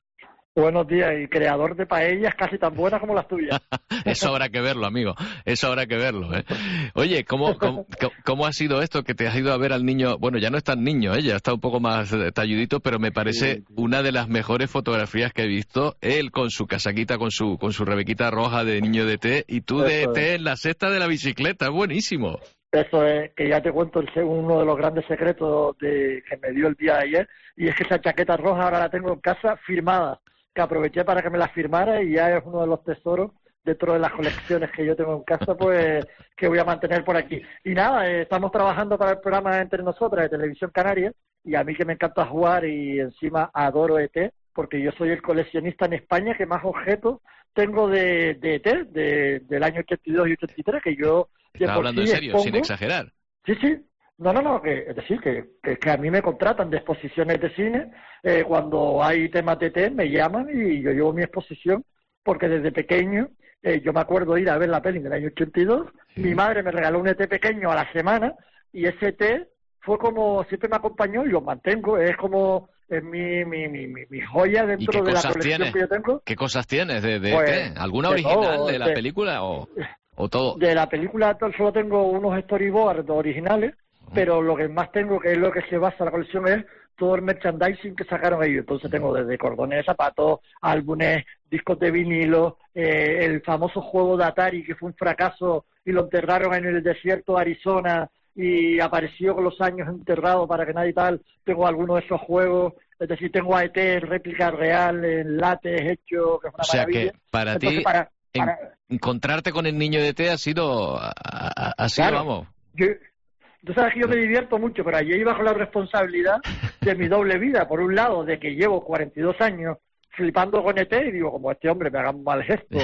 Buenos días, y creador de paellas casi tan buenas como las tuyas. Eso habrá que verlo, amigo, eso habrá que verlo, ¿eh? Oye, ¿cómo, cómo, ¿cómo ha sido esto que te has ido a ver al niño? Bueno, ya no es tan niño, ¿eh? Ya está un poco más talludito, pero me parece sí, sí. una de las mejores fotografías que he visto. Él con su casaquita, con su con su rebequita roja de niño de té, y tú de E T en la cesta de la bicicleta, es buenísimo. Eso es, que ya te cuento el, uno de los grandes secretos de, que me dio el día de ayer, y es que esa chaqueta roja ahora la tengo en casa firmada, que aproveché para que me la firmara, y ya es uno de los tesoros dentro de las colecciones que yo tengo en casa, pues que voy a mantener por aquí. Y nada, eh, estamos trabajando para el programa Entre Nosotras de Televisión Canaria, y a mí que me encanta jugar y encima adoro E T, porque yo soy el coleccionista en España que más objetos tengo de, de E T, de, del año ochenta y dos y ochenta y tres, que yo... ¿Estás hablando en serio, expongo, sin exagerar? Sí, sí. No, no, no, que, es decir, que, que, que a mí me contratan de exposiciones de cine, eh, cuando hay temas de E T me llaman y yo llevo mi exposición, porque desde pequeño, eh, yo me acuerdo de ir a ver la peli del año ochenta y dos, sí. Mi madre me regaló un E T pequeño a la semana, y ese E T fue como, siempre me acompañó y lo mantengo, es como es mi, mi, mi, mi, mi joya dentro de la colección tienes? que yo tengo. ¿Qué cosas tienes de, de pues, E T? ¿Alguna de original todo, de la de, película o, o todo? De la película solo tengo unos storyboards originales, pero lo que más tengo, que es lo que se basa la colección, es todo el merchandising que sacaron ellos. Entonces tengo desde cordones de zapatos, álbumes, discos de vinilo, eh, el famoso juego de Atari que fue un fracaso y lo enterraron en el desierto de Arizona y apareció con los años enterrado para que nadie tal. Tengo algunos de esos juegos, es decir, tengo a E T en réplica real, en látex hecho, que es una o sea maravilla. Que para Entonces, ti, para, para... En, encontrarte con el niño de E T ha sido, ha sido, claro, vamos... Yo, Tú sabes que yo me divierto mucho, pero ayer iba con la responsabilidad de mi doble vida. Por un lado, de que llevo cuarenta y dos años flipando con E T y digo, como este hombre me haga un mal gesto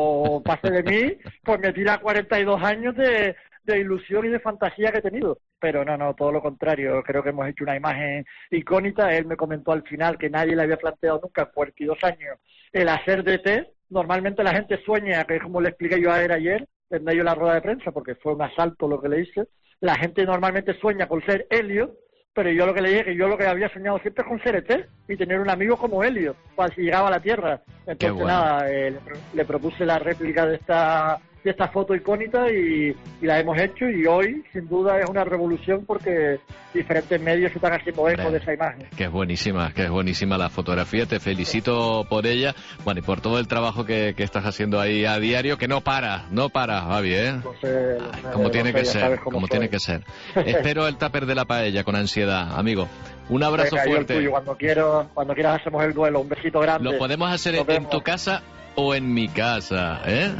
o pase de mí, pues me tira cuarenta y dos años de, de ilusión y de fantasía que he tenido. Pero no, no, todo lo contrario. Creo que hemos hecho una imagen icónica. Él me comentó al final que nadie le había planteado nunca en cuarenta y dos años el hacer de E T. Normalmente la gente sueña, que es como le expliqué yo a él ayer, en medio de la rueda de prensa, porque fue un asalto lo que le hice. La gente normalmente sueña con ser Helio, pero yo lo que le dije, que yo lo que había soñado siempre es con ser E T y tener un amigo como Helio, cuando llegaba a la Tierra. Entonces bueno. nada, eh, le, le propuse la réplica de esta de esta foto icónica y, y la hemos hecho, y hoy sin duda es una revolución porque diferentes medios se están haciendo eco de esa imagen. Que es buenísima, que es buenísima la fotografía, te felicito por ella, bueno, y por todo el trabajo que, que estás haciendo ahí a diario, que no para, no para, Javi, ¿eh? No sé, no sé, como no tiene sé, que ya ser, sabes cómo como soy. tiene que ser. Espero el tupper de la paella con ansiedad, amigo. Un abrazo Venga, yo el fuerte. tuyo, cuando quiero, cuando quieras hacemos el duelo, un besito grande. Lo podemos hacer Nos en, en vemos. tu casa o en mi casa, ¿eh?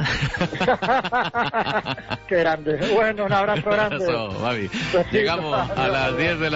Qué grande. Bueno, un abrazo grande. Un abrazo, Javi. Besito, Llegamos a adiós. las diez de la